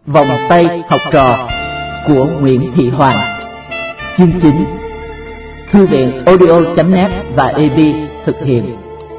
Vòng tay học trò của Nguyễn Thị Hoàng. Chương 9. Thư viện audio.net và AB thực hiện.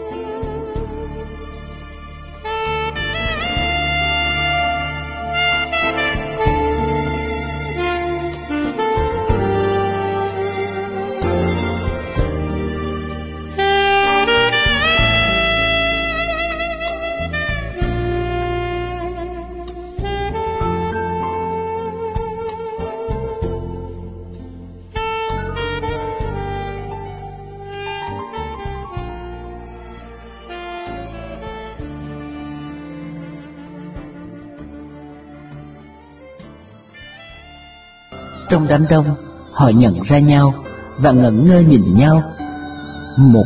Trong đám đông, họ nhận ra nhau và ngẩn ngơ nhìn nhau. Một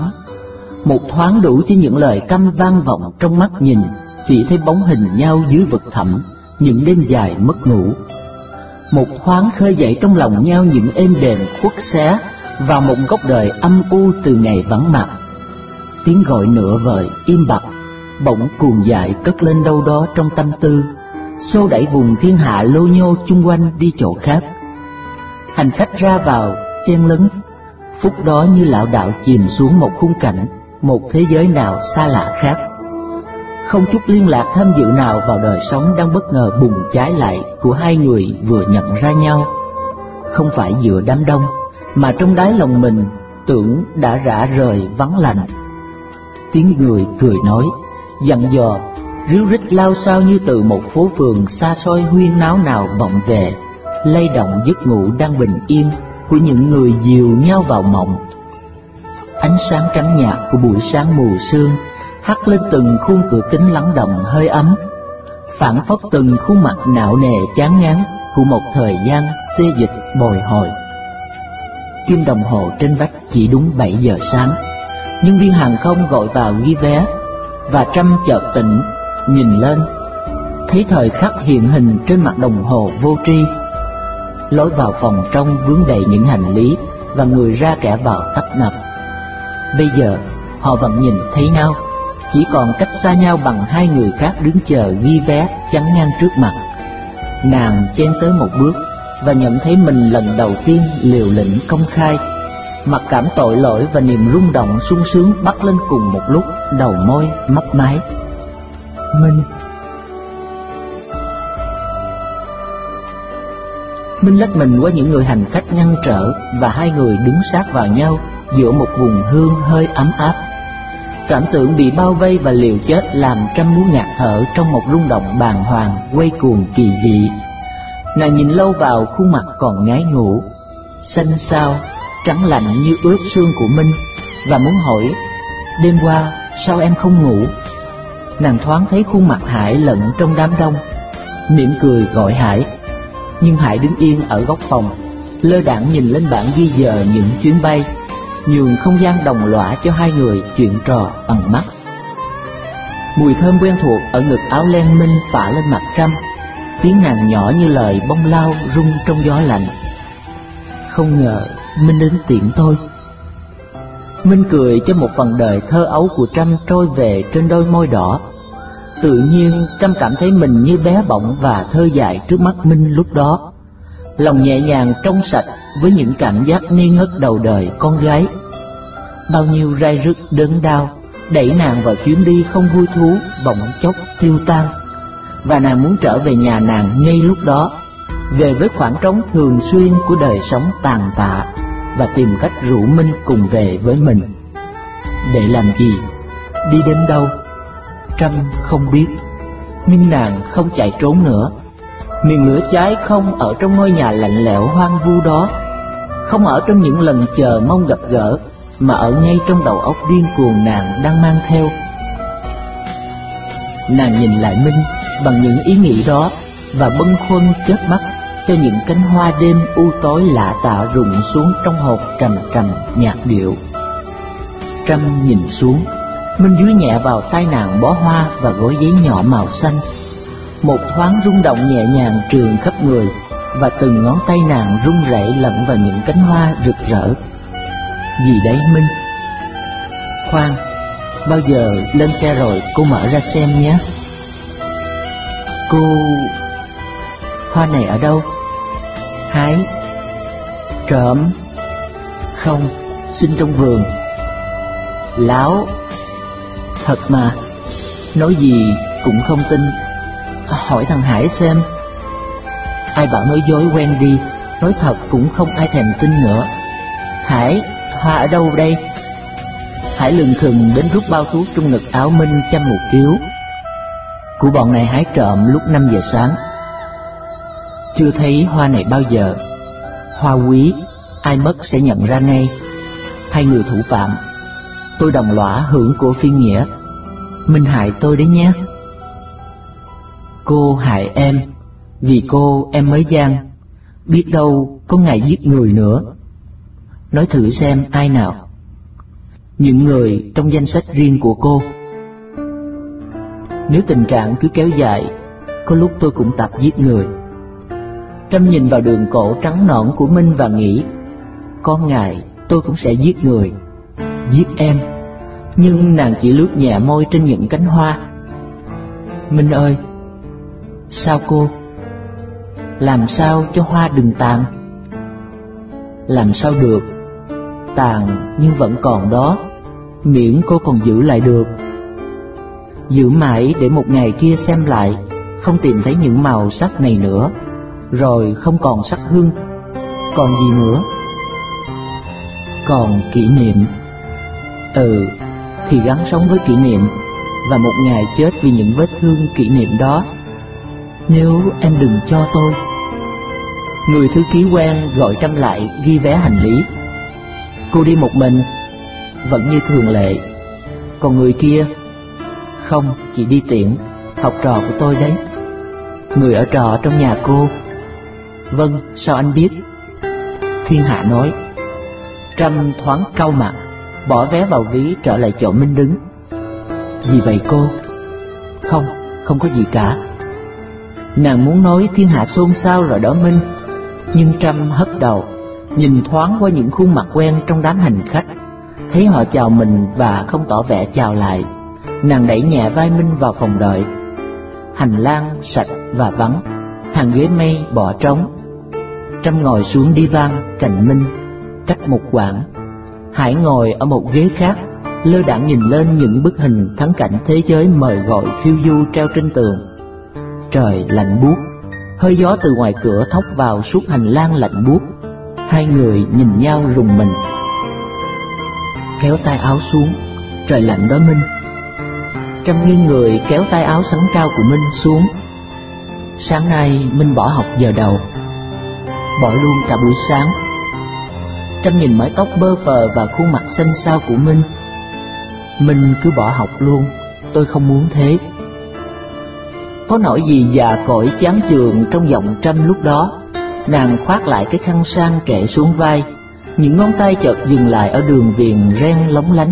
thoáng đủ cho những lời căm vang vọng trong mắt nhìn, chỉ thấy bóng hình nhau dưới vực thẳm những đêm dài mất ngủ. Một thoáng khơi dậy trong lòng nhau những êm đềm khuất xé vào một góc đời âm u từ ngày vắng mặt. Tiếng gọi nửa vời im bặt bỗng cuồng dại cất lên đâu đó trong tâm tư, xô đẩy vùng thiên hạ lô nhô chung quanh đi chỗ khác. Hành khách ra vào chen lấn, phút đó như lão đạo chìm xuống một khung cảnh, một thế giới nào xa lạ khác. Không chút liên lạc tham dự nào vào đời sống đang bất ngờ bùng cháy lại của hai người vừa nhận ra nhau. Không phải giữa đám đông, mà trong đáy lòng mình tưởng đã rã rời vắng lạnh. Tiếng người cười nói, dặn dò, ríu rít lao xao như từ một phố phường xa xôi huyên náo nào vọng về, lay động giấc ngủ đang bình yên của những người dìu nhau vào mộng. Ánh sáng trắng nhạt của buổi sáng mù sương hắt lên từng khung cửa kính lắng đọng hơi ấm, phảng phất từng khuôn mặt não nề chán ngán của một thời gian xê dịch bồi hồi. Kim đồng hồ trên vách chỉ đúng 7 giờ sáng. Nhân viên hàng không gọi vào ghi vé, và Trâm chợt tỉnh, nhìn lên, thấy thời khắc hiện hình trên mặt đồng hồ vô tri. Lối vào phòng trong vướng đầy những hành lý và người ra kẻ vào tấp nập. Bây giờ họ vẫn nhìn thấy nhau, chỉ còn cách xa nhau bằng hai người khác đứng chờ ghi vé chắn ngang trước mặt. Nàng chen tới một bước và nhận thấy mình lần đầu tiên liều lĩnh công khai. Mặc cảm tội lỗi và niềm rung động sung sướng bắt lên cùng một lúc đầu môi mấp máy. Minh lách mình qua những người hành khách ngăn trở, và hai người đứng sát vào nhau giữa một vùng hương hơi ấm áp. Cảm tưởng bị bao vây và liều chết làm Trâm muốn ngạt thở trong một rung động bàng hoàng quay cuồng kỳ dị. Nàng nhìn lâu vào khuôn mặt còn ngái ngủ, xanh xao, trắng lạnh như ướt xương của Minh, và muốn hỏi, đêm qua sao em không ngủ? Nàng thoáng thấy khuôn mặt Hải lẫn trong đám đông, mỉm cười gọi Hải. Nhưng Hải đứng yên ở góc phòng, lơ đãng nhìn lên bảng ghi giờ những chuyến bay, nhường không gian đồng lõa cho hai người chuyện trò bằng mắt. Mùi thơm quen thuộc ở ngực áo len Minh phả lên mặt Trâm, tiếng nàng nhỏ như lời bông lau rung trong gió lạnh. Không ngờ Minh đến tiễn tôi. Minh cười cho một phần đời thơ ấu của Trâm trôi về trên đôi môi đỏ. Tự nhiên Trâm cảm thấy mình như bé bỏng và thơ dại trước mắt Minh lúc đó. Lòng nhẹ nhàng trong sạch với những cảm giác ngây ngất đầu đời con gái. Bao nhiêu rai rứt đớn đau đẩy nàng vào chuyến đi không vui thú bỗng chốc tiêu tan, và nàng muốn trở về nhà nàng ngay lúc đó, về với khoảng trống thường xuyên của đời sống tàn tạ, và tìm cách rủ Minh cùng về với mình. Để làm gì? Đi đến đâu? Trâm không biết, nhưng nàng không chạy trốn nữa. Miền lửa cháy không ở trong ngôi nhà lạnh lẽo hoang vu đó, không ở trong những lần chờ mong gặp gỡ, mà ở ngay trong đầu óc điên cuồng nàng đang mang theo. Nàng nhìn lại Minh bằng những ý nghĩ đó, và bâng khuâng chớp mắt cho những cánh hoa đêm u tối lạ tạ rụng xuống trong hộp trầm trầm nhạt điệu. Trâm nhìn xuống, Minh dưới nhẹ vào tay nàng bó hoa và gói giấy nhỏ màu xanh. Một thoáng rung động nhẹ nhàng trườn khắp người, và từng ngón tay nàng run rẩy lẫn vào những cánh hoa rực rỡ. Gì đấy Minh? Khoan, bao giờ lên xe rồi cô mở ra xem nhé. Cô Hoa này ở đâu? Hái. Trộm. Không, xin trong vườn. Láo. Thật mà, nói gì cũng không tin. Hỏi thằng Hải xem. Ai bảo nói dối quen đi, nói thật cũng không ai thèm tin nữa. Hải, hoa ở đâu đây? Hải lừng khừng đến rút bao thuốc trong ngực áo Minh châm một điếu. Của bọn này hái trộm lúc 5 giờ sáng. Chưa thấy hoa này bao giờ. Hoa quý, ai mất sẽ nhận ra ngay. Hai người thủ phạm. Tôi đồng lõa hưởng của phiên nghĩa. Minh hại tôi đấy nhé. Cô hại em, vì cô em mới gian. Biết đâu có ngày giết người nữa. Nói thử xem ai nào. Những người trong danh sách riêng của cô. Nếu tình trạng cứ kéo dài, có lúc tôi cũng tập giết người. Trâm nhìn vào đường cổ trắng nõn của Minh và nghĩ, có ngày tôi cũng sẽ giết người, giết em. Nhưng nàng chỉ lướt nhẹ môi trên những cánh hoa. Minh ơi. Sao cô? Làm sao cho hoa đừng tàn? Làm sao được? Tàn nhưng vẫn còn đó, miễn cô còn giữ lại được. Giữ mãi để một ngày kia xem lại, không tìm thấy những màu sắc này nữa, rồi không còn sắc hương. Còn gì nữa? Còn kỷ niệm. Thì gắng sống với kỷ niệm, và một ngày chết vì những vết thương kỷ niệm đó. Nếu em đừng cho tôi. Người thư ký quen gọi Trâm lại ghi vé hành lý. Cô đi một mình? Vẫn như thường lệ. Còn người kia? Không, chỉ đi tiện, học trò của tôi đấy. Người ở trọ trong nhà cô? Vâng, sao anh biết? Thiên Hạ nói. Trâm thoáng cau mặt, bỏ vé vào ví trở lại chỗ Minh đứng. Gì vậy cô? Không có gì cả. Nàng muốn nói Thiên Hạ xôn xao rồi đó Minh. Nhưng Trâm hất đầu, nhìn thoáng qua những khuôn mặt quen trong đám hành khách. Thấy họ chào mình và không tỏ vẻ chào lại, nàng đẩy nhẹ vai Minh vào phòng đợi. Hành lang sạch và vắng, hàng ghế mây bỏ trống. Trâm ngồi xuống divan cạnh Minh, cách một quãng. Hải ngồi ở một ghế khác, lơ đãng nhìn lên những bức hình thắng cảnh thế giới mời gọi phiêu du treo trên tường. Trời lạnh buốt, hơi gió từ ngoài cửa thốc vào suốt hành lang lạnh buốt. Hai người nhìn nhau rùng mình. Kéo tay áo xuống, trời lạnh đó Minh. Trâm nghiêng người kéo tay áo sắn cao của Minh xuống. Sáng nay Minh bỏ học giờ đầu, bỏ luôn cả buổi sáng. Trâm nhìn mái tóc bơ phờ và khuôn mặt xanh xao của Minh. Minh cứ bỏ học luôn, tôi không muốn thế. Có nỗi gì già cỗi chán chường trong giọng Trâm lúc đó. Nàng khoác lại cái khăn sang trệ xuống vai, những ngón tay chợt dừng lại ở đường viền ren lóng lánh.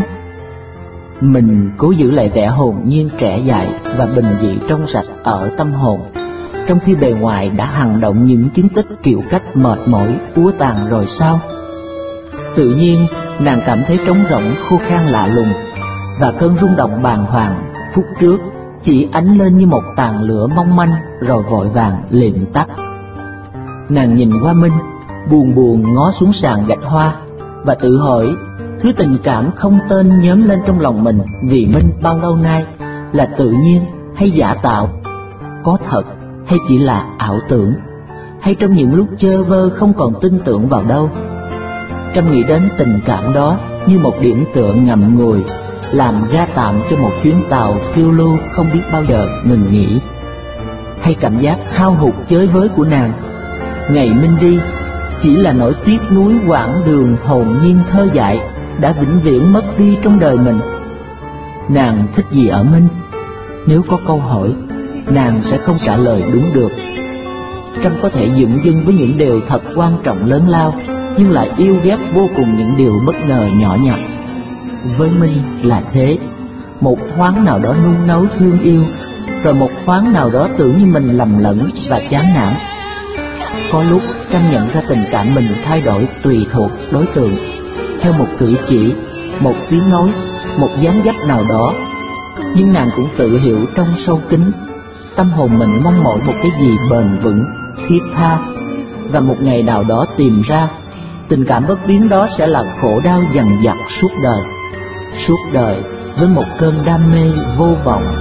Mình cố giữ lại vẻ hồn nhiên trẻ dại và bình dị trong sạch ở tâm hồn, trong khi bề ngoài đã hằn động những chứng tích kiểu cách mệt mỏi úa tàn rồi sao? Tự nhiên nàng cảm thấy trống rỗng khô khan lạ lùng, và cơn rung động bàng hoàng phút trước chỉ ánh lên như một tàn lửa mong manh rồi vội vàng liệm tắt. Nàng nhìn qua Minh, buồn buồn ngó xuống sàn gạch hoa, và tự hỏi thứ tình cảm không tên nhóm lên trong lòng mình vì Minh bao lâu nay là tự nhiên hay giả tạo, có thật hay chỉ là ảo tưởng, hay trong những lúc chơ vơ không còn tin tưởng vào đâu. Trâm nghĩ đến tình cảm đó như một điểm tựa ngậm ngùi, làm ra tạm cho một chuyến tàu phiêu lưu không biết bao giờ ngừng nghỉ. Hay cảm giác hao hụt chới với của nàng, ngày Minh đi chỉ là nỗi tiếc nuối quãng đường hồn nhiên thơ dại đã vĩnh viễn mất đi trong đời mình. Nàng thích gì ở Minh? Nếu có câu hỏi, nàng sẽ không trả lời đúng được. Trâm có thể dửng dưng với những điều thật quan trọng lớn lao, nhưng lại yêu ghét vô cùng những điều bất ngờ nhỏ nhặt. Với Minh là thế, một thoáng nào đó nung nấu thương yêu, rồi một thoáng nào đó tưởng như mình lầm lẫn và chán nản. Có lúc Trâm nhận ra tình cảm mình thay đổi tùy thuộc đối tượng, theo một cử chỉ, một tiếng nói, một dáng dấp nào đó. Nhưng nàng cũng tự hiểu trong sâu kín, tâm hồn mình mong mỏi một cái gì bền vững, thiết tha, và một ngày nào đó tìm ra tình cảm bất biến đó sẽ là khổ đau dằn vặt suốt đời với một cơn đam mê vô vọng.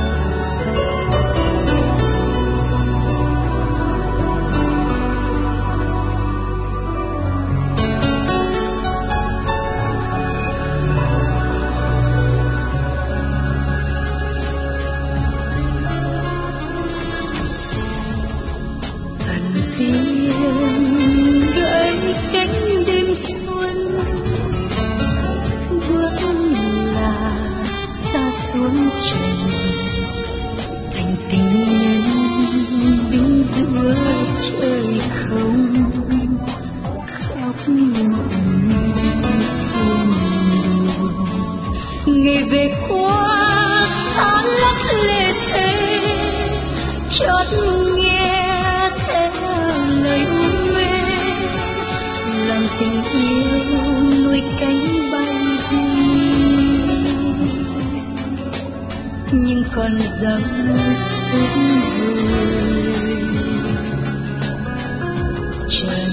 Ngày về qua xa lắc lệ thế, chót nghe theo lời mê, làm tình yêu nuôi cánh bay đi, nhưng còn dám phút vơi trần.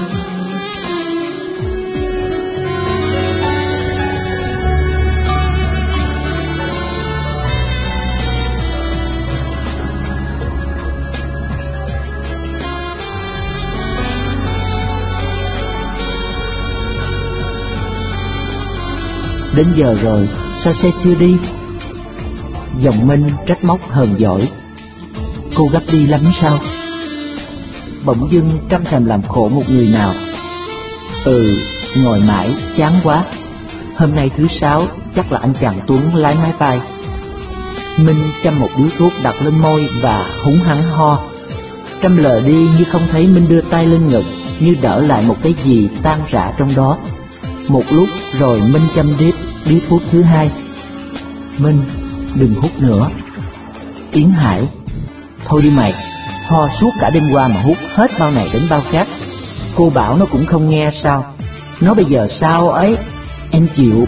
Đến giờ rồi, sao xe chưa đi? Giọng Minh trách móc hờn dỗi. Cô gấp đi lắm sao? Bỗng dưng Trâm thèm làm khổ một người nào. Ngồi mãi, chán quá. Hôm nay thứ Sáu, chắc là anh chàng Tuấn lái máy bay. Minh châm một điếu thuốc đặt lên môi và húng hắn ho. Trâm lờ đi như không thấy Minh đưa tay lên ngực, như đỡ lại một cái gì tan rã trong đó. Một lúc rồi Minh châm điếu thuốc thứ hai. Minh, đừng hút nữa. Yến Hải, thôi đi mày, ho suốt cả đêm qua mà hút hết bao này đến bao khác. Cô bảo nó cũng không nghe sao? Nó bây giờ sao ấy? Em chịu.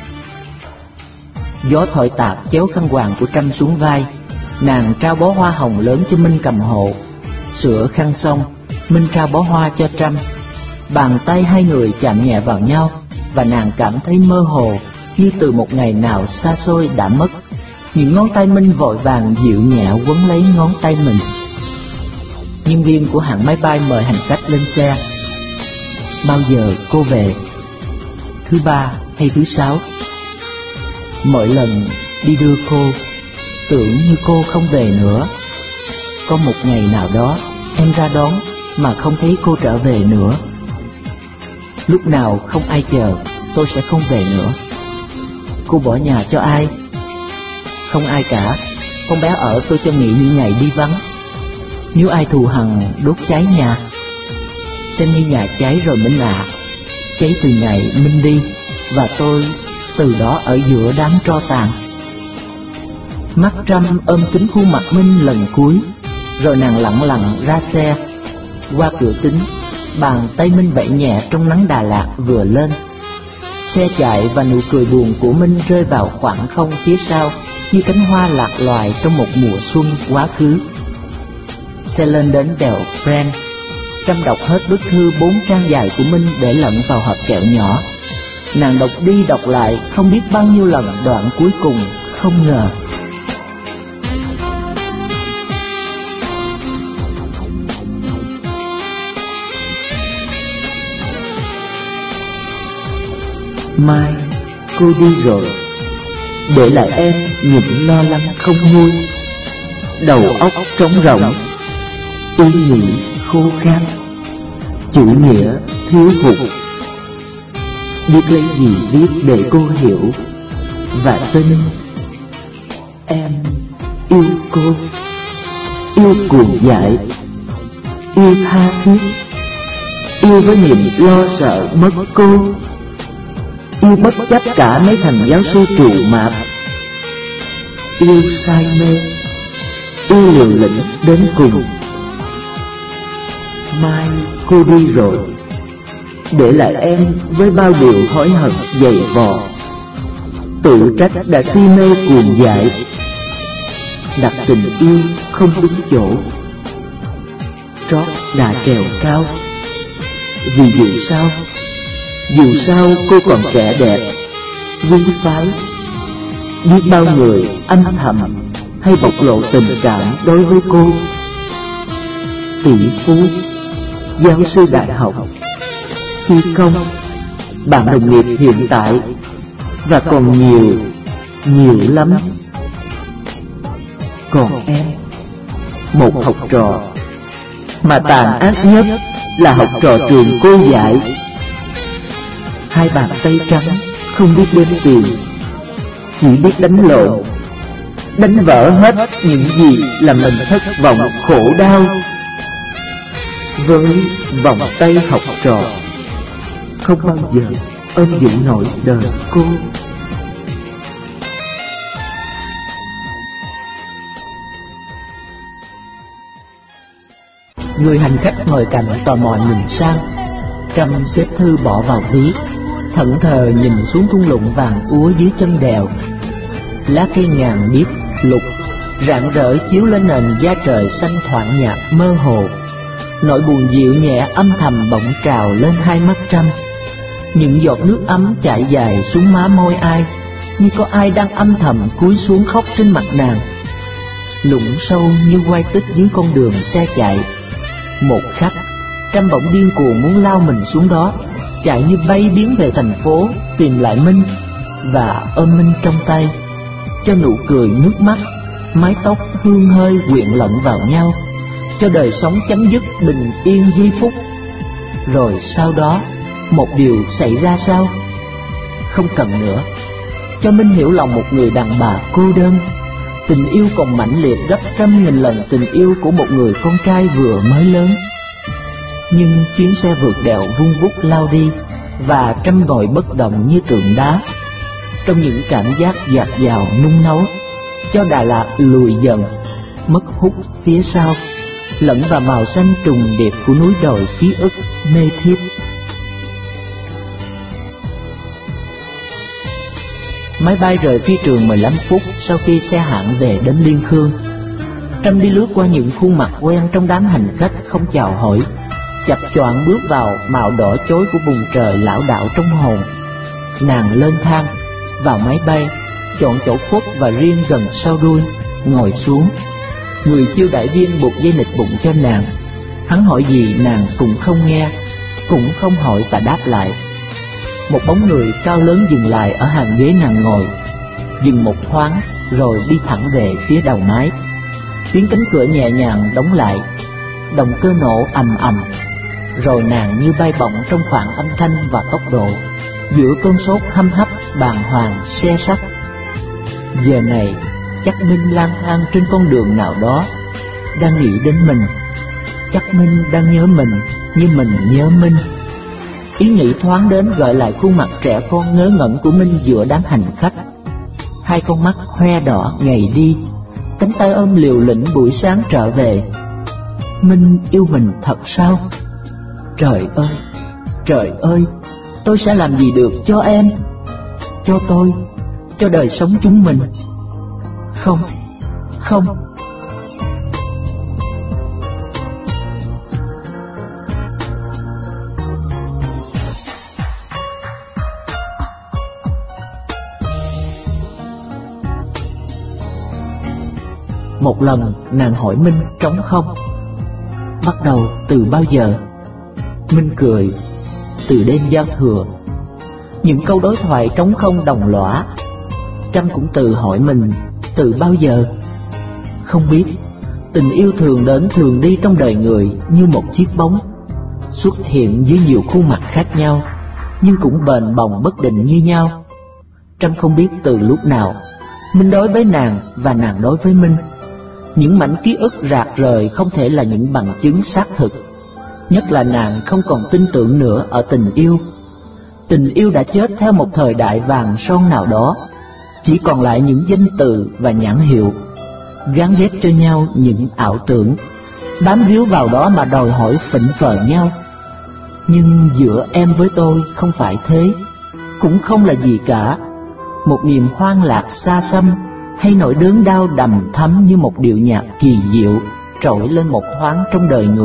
Gió thổi tạt chéo khăn quàng của Trâm xuống vai. Nàng trao bó hoa hồng lớn cho Minh cầm hộ. Sửa khăn xong, Minh trao bó hoa cho Trâm. Bàn tay hai người chạm nhẹ vào nhau, và nàng cảm thấy mơ hồ, như từ một ngày nào xa xôi đã mất. Những ngón tay Minh vội vàng dịu nhẹ quấn lấy ngón tay mình. Nhân viên của hãng máy bay mời hành khách lên xe. Bao giờ cô về? Thứ Ba hay thứ Sáu? Mỗi lần đi đưa cô, tưởng như cô không về nữa. Có một ngày nào đó em ra đón mà không thấy cô trở về nữa. Lúc nào không ai chờ, tôi sẽ không về nữa. Cô bỏ nhà cho ai? Không ai cả, con bé ở tôi cho nghỉ những ngày đi vắng. Nếu ai thù hằn đốt cháy nhà, xem như nhà cháy rồi Minh ạ. Cháy từ ngày Minh đi, và tôi từ đó ở giữa đám tro tàn. Mắt Trâm ôm kính khuôn mặt Minh lần cuối, rồi nàng lặng lặng ra xe. Qua cửa kính, bàn tay Minh vẫy nhẹ trong nắng Đà Lạt vừa lên. Xe chạy và nụ cười buồn của Minh rơi vào khoảng không phía sau, như cánh hoa lạc loài trong một mùa xuân quá khứ. Xe lên đến đèo Brent. Trâm đọc hết bức thư 4 trang dài của Minh để lẫn vào hộp kẹo nhỏ. Nàng đọc đi đọc lại không biết bao nhiêu lần đoạn cuối cùng, không ngờ. Mai cô đi rồi, để lại em những lo lắng không nguôi. Đầu óc trống rỗng, ý nghĩ khô khan, chữ nghĩa thiếu hụt. Biết lấy gì viết để cô hiểu, và tin em yêu cô, yêu cuồng dại, yêu tha thiết, yêu với niềm lo sợ mất cô, yêu bất chấp cả mấy thằng giáo sư trù mạp, yêu say mê, yêu liều lĩnh đến cùng. Mai cô đi rồi, để lại em với bao điều hối hận dày vò. Tự trách đã si mê cuồng dại, đặt tình yêu không đúng chỗ. trót đã trèo cao. Vì dù sao cô còn trẻ đẹp, quý phái. Biết bao người âm thầm hay bộc lộ tình cảm đối với cô. Tỷ phú, giáo sư đại học, phi công, bạn đồng nghiệp hiện tại, và còn nhiều lắm. Còn em, một học trò, mà tàn ác nhất là học trò trường cô dạy. Hai bàn tay trắng, không biết đếm tiền, chỉ biết đánh lộn, đánh vỡ hết những gì làm mình thất vọng khổ đau. Với vòng tay học trò, không bao giờ ôm giữ nổi đời cô. Người hành khách ngồi cạnh tò mò nhìn sang. Trâm xếp thư bỏ vào ví, thẫn thờ nhìn xuống thung lũng vàng úa dưới chân đèo. Lá cây ngàn biếc lục rạng rỡ chiếu lên nền da trời xanh thoảng nhạt mơ hồ. Nỗi buồn dịu nhẹ âm thầm bỗng trào lên hai mắt Trâm. Những giọt nước ấm chảy dài xuống má môi ai, như có ai đang âm thầm cúi xuống khóc trên mặt nàng. Lũng sâu như quay tích dưới con đường xe chạy. Một khắc, Trâm bỗng điên cuồng muốn lao mình xuống đó, chạy như bay biến về thành phố, tìm lại Minh và ôm Minh trong tay, cho nụ cười nước mắt, mái tóc hương hơi quyện lẫn vào nhau, cho đời sống chấm dứt bình yên giây phút. Rồi sau đó, một điều xảy ra sao? Không cần nữa, cho Minh hiểu lòng một người đàn bà cô đơn. Tình yêu còn mãnh liệt gấp trăm nghìn lần tình yêu của một người con trai vừa mới lớn. Nhưng chuyến xe vượt đèo vun vút lao đi, và Trâm ngồi bất động như tượng đá, trong những cảm giác dạt dào nung nấu, cho Đà Lạt lùi dần, mất hút phía sau, lẫn vào màu xanh trùng điệp của núi đồi ký ức mê thiếp. Máy bay rời phi trường 15 phút sau khi xe hạng về đến Liên Khương. Trâm đi lướt qua những khuôn mặt quen trong đám hành khách không chào hỏi, chập choạng bước vào màu đỏ chói của vùng trời lão đạo trong hồn. Nàng lên thang, vào máy bay, chọn chỗ khuất và riêng gần sau đuôi, ngồi xuống. Người chiêu đại viên buộc dây nịt bụng cho nàng. Hắn hỏi gì nàng cũng không nghe, cũng không hỏi và đáp lại. Một bóng người cao lớn dừng lại ở hàng ghế nàng ngồi, dừng một thoáng rồi đi thẳng về phía đầu máy. Tiếng cánh cửa nhẹ nhàng đóng lại, động cơ nổ ầm ầm, rồi nàng như bay bổng trong khoảng âm thanh và tốc độ, giữa cơn sốt hăm hấp bàng hoàng xe sắt. Giờ này chắc Minh lang thang trên con đường nào đó, đang nghĩ đến mình. Chắc Minh đang nhớ mình như mình nhớ Minh. Ý nghĩ thoáng đến gợi lại khuôn mặt trẻ con ngớ ngẩn của Minh giữa đám hành khách. Hai con mắt hoe đỏ ngày đi, cánh tay ôm liều lĩnh buổi sáng trở về. Minh yêu mình thật sao? Trời ơi, tôi sẽ làm gì được cho em, cho tôi, cho đời sống chúng mình? Không. Một lần nàng hỏi Minh trống không. Bắt đầu từ bao giờ? Minh cười. Từ đêm giao thừa. Những câu đối thoại trống không đồng lõa. Trâm cũng tự hỏi mình từ bao giờ? Không biết. Tình yêu thường đến thường đi trong đời người như một chiếc bóng, xuất hiện dưới nhiều khuôn mặt khác nhau, nhưng cũng bền bồng bất định như nhau. Trâm không biết từ lúc nào Minh đối với nàng và nàng đối với Minh. Những mảnh ký ức rạc rời không thể là những bằng chứng xác thực. Nhất là nàng không còn tin tưởng nữa ở tình yêu. Tình yêu đã chết theo một thời đại vàng son nào đó, chỉ còn lại những danh từ và nhãn hiệu, gán ghép cho nhau những ảo tưởng, bám víu vào đó mà đòi hỏi phỉnh phờ nhau. Nhưng giữa em với tôi không phải thế, cũng không là gì cả. Một niềm hoang lạc xa xăm, hay nỗi đớn đau đầm thắm như một điệu nhạc kỳ diệu trỗi lên một thoáng trong đời người.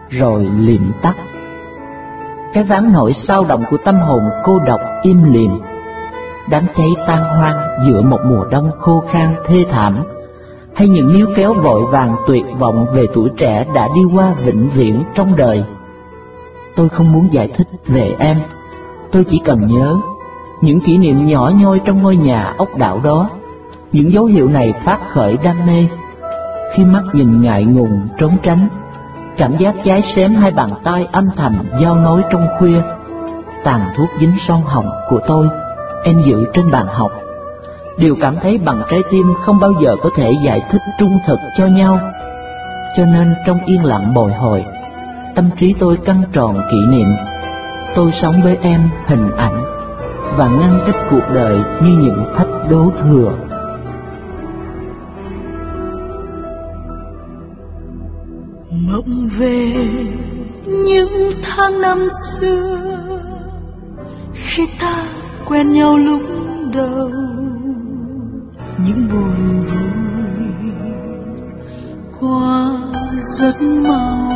rồi liệm tắt. Cái ván nỗi sao động của tâm hồn cô độc im lìm. Đám cháy tan hoang giữa một mùa đông khô khan thê thảm, hay những níu kéo vội vàng tuyệt vọng về tuổi trẻ đã đi qua vĩnh viễn trong đời. Tôi không muốn giải thích về em, tôi chỉ cần nhớ những kỷ niệm nhỏ nhoi trong ngôi nhà ốc đảo đó. Những dấu hiệu này phát khởi đam mê. Khi mắt nhìn ngại ngùng trốn tránh, cảm giác cháy xém hai bàn tay âm thầm giao nối trong khuya. Tàn thuốc dính son hồng của tôi em giữ trên bàn học. Điều cảm thấy bằng trái tim không bao giờ có thể giải thích trung thực cho nhau. Cho nên trong yên lặng bồi hồi, tâm trí tôi căng tròn kỷ niệm. Tôi sống với em hình ảnh và ngăn cách cuộc đời như những thách đố thừa. Mộng về những tháng năm xưa, khi ta quen nhau lúc đầu, những buồn vui qua rất mau.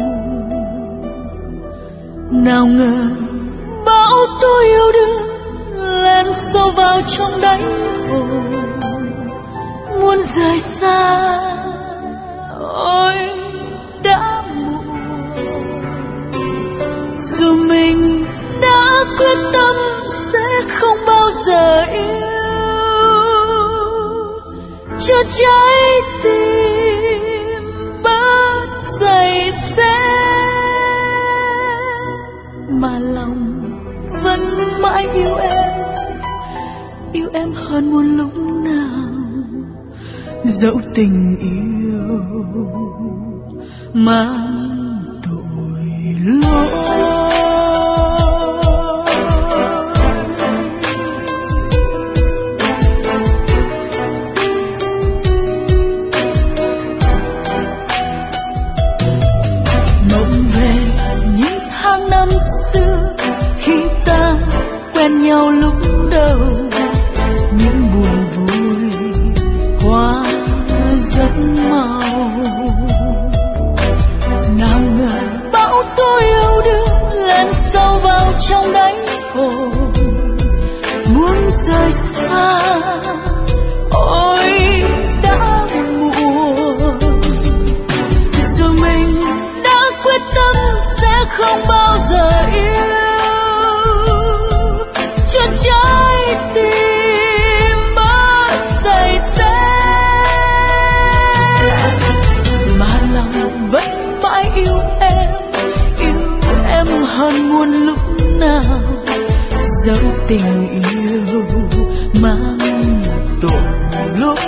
Nào ngờ bão tố yêu đương len sâu vào trong đáy hồn, muốn rời xa ôi đã muộn. Dù mình đã quyết tâm sẽ không bao giờ yêu, cho trái tim bớt dày xéo, mà lòng vẫn mãi yêu em hơn muôn lúc nào. Dẫu tình yêu mang tội lỗi. Mộng về những tháng năm xưa, khi ta quen nhau lúc đầu, những buồn vui qua rất mau. Nào ngờ bão tố yêu đương len sâu vào trong đáy hồn, muốn rời xa ôi đã muộn. Dù mình đã quyết tâm sẽ không bao giờ yêu, cho trái tim bớt dày xéo, mà lòng vẫn mãi yêu em hơn muôn lúc nào. Dẫu tình yêu mang tội lỗi.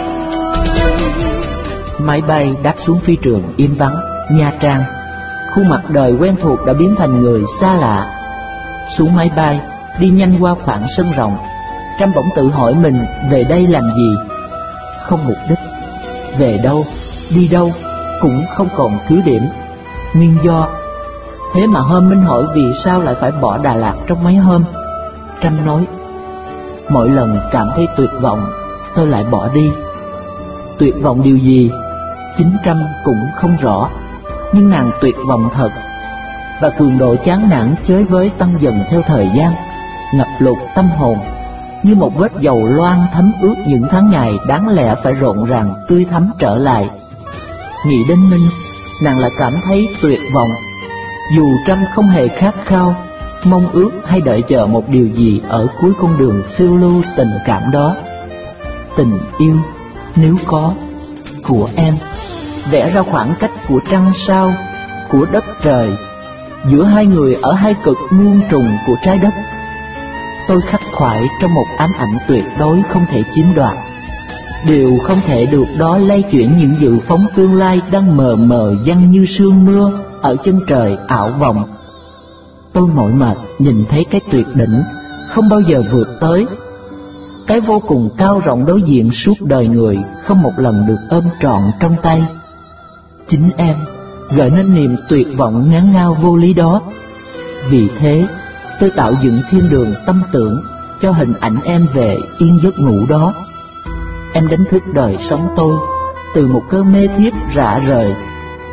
Máy bay đáp xuống phi trường im vắng Nha Trang. Khuôn mặt đời quen thuộc đã biến thành người xa lạ. Xuống máy bay, đi nhanh qua khoảng sân rộng, Trâm bỗng tự hỏi mình về đây làm gì. Không mục đích, về đâu, đi đâu cũng không còn cứ điểm. Nguyên do. Thế mà hôm Minh hỏi vì sao lại phải bỏ Đà Lạt trong mấy hôm. Trâm nói, mỗi lần cảm thấy tuyệt vọng, tôi lại bỏ đi. Tuyệt vọng điều gì? Chính Trâm cũng không rõ, nhưng nàng tuyệt vọng thật. Và cường độ chán nản chới với tăng dần theo thời gian, ngập lụt tâm hồn, như một vết dầu loang thấm ướt những tháng ngày đáng lẽ phải rộn ràng tươi thắm trở lại. Nghĩ đến Minh, nàng lại cảm thấy tuyệt vọng. Dù Trâm không hề khát khao, mong ước hay đợi chờ một điều gì ở cuối con đường phiêu lưu tình cảm đó. Tình yêu, nếu có, của em, vẽ ra khoảng cách của trăng sao, của đất trời, giữa hai người ở hai cực muôn trùng của trái đất. Tôi khắc khoải trong một ám ảnh tuyệt đối không thể chiếm đoạt. Điều không thể được đó lay chuyển những dự phóng tương lai đang mờ mờ giăng như sương mưa ở chân trời ảo vọng. Tôi mỏi mệt nhìn thấy cái tuyệt đỉnh không bao giờ vượt tới, cái vô cùng cao rộng đối diện suốt đời người không một lần được ôm trọn trong tay. Chính em gợi nên niềm tuyệt vọng ngán ngao vô lý đó. Vì thế tôi tạo dựng thiên đường tâm tưởng cho hình ảnh em về yên giấc ngủ đó. Em đánh thức đời sống tôi từ một cơn mê thiếp rã rời.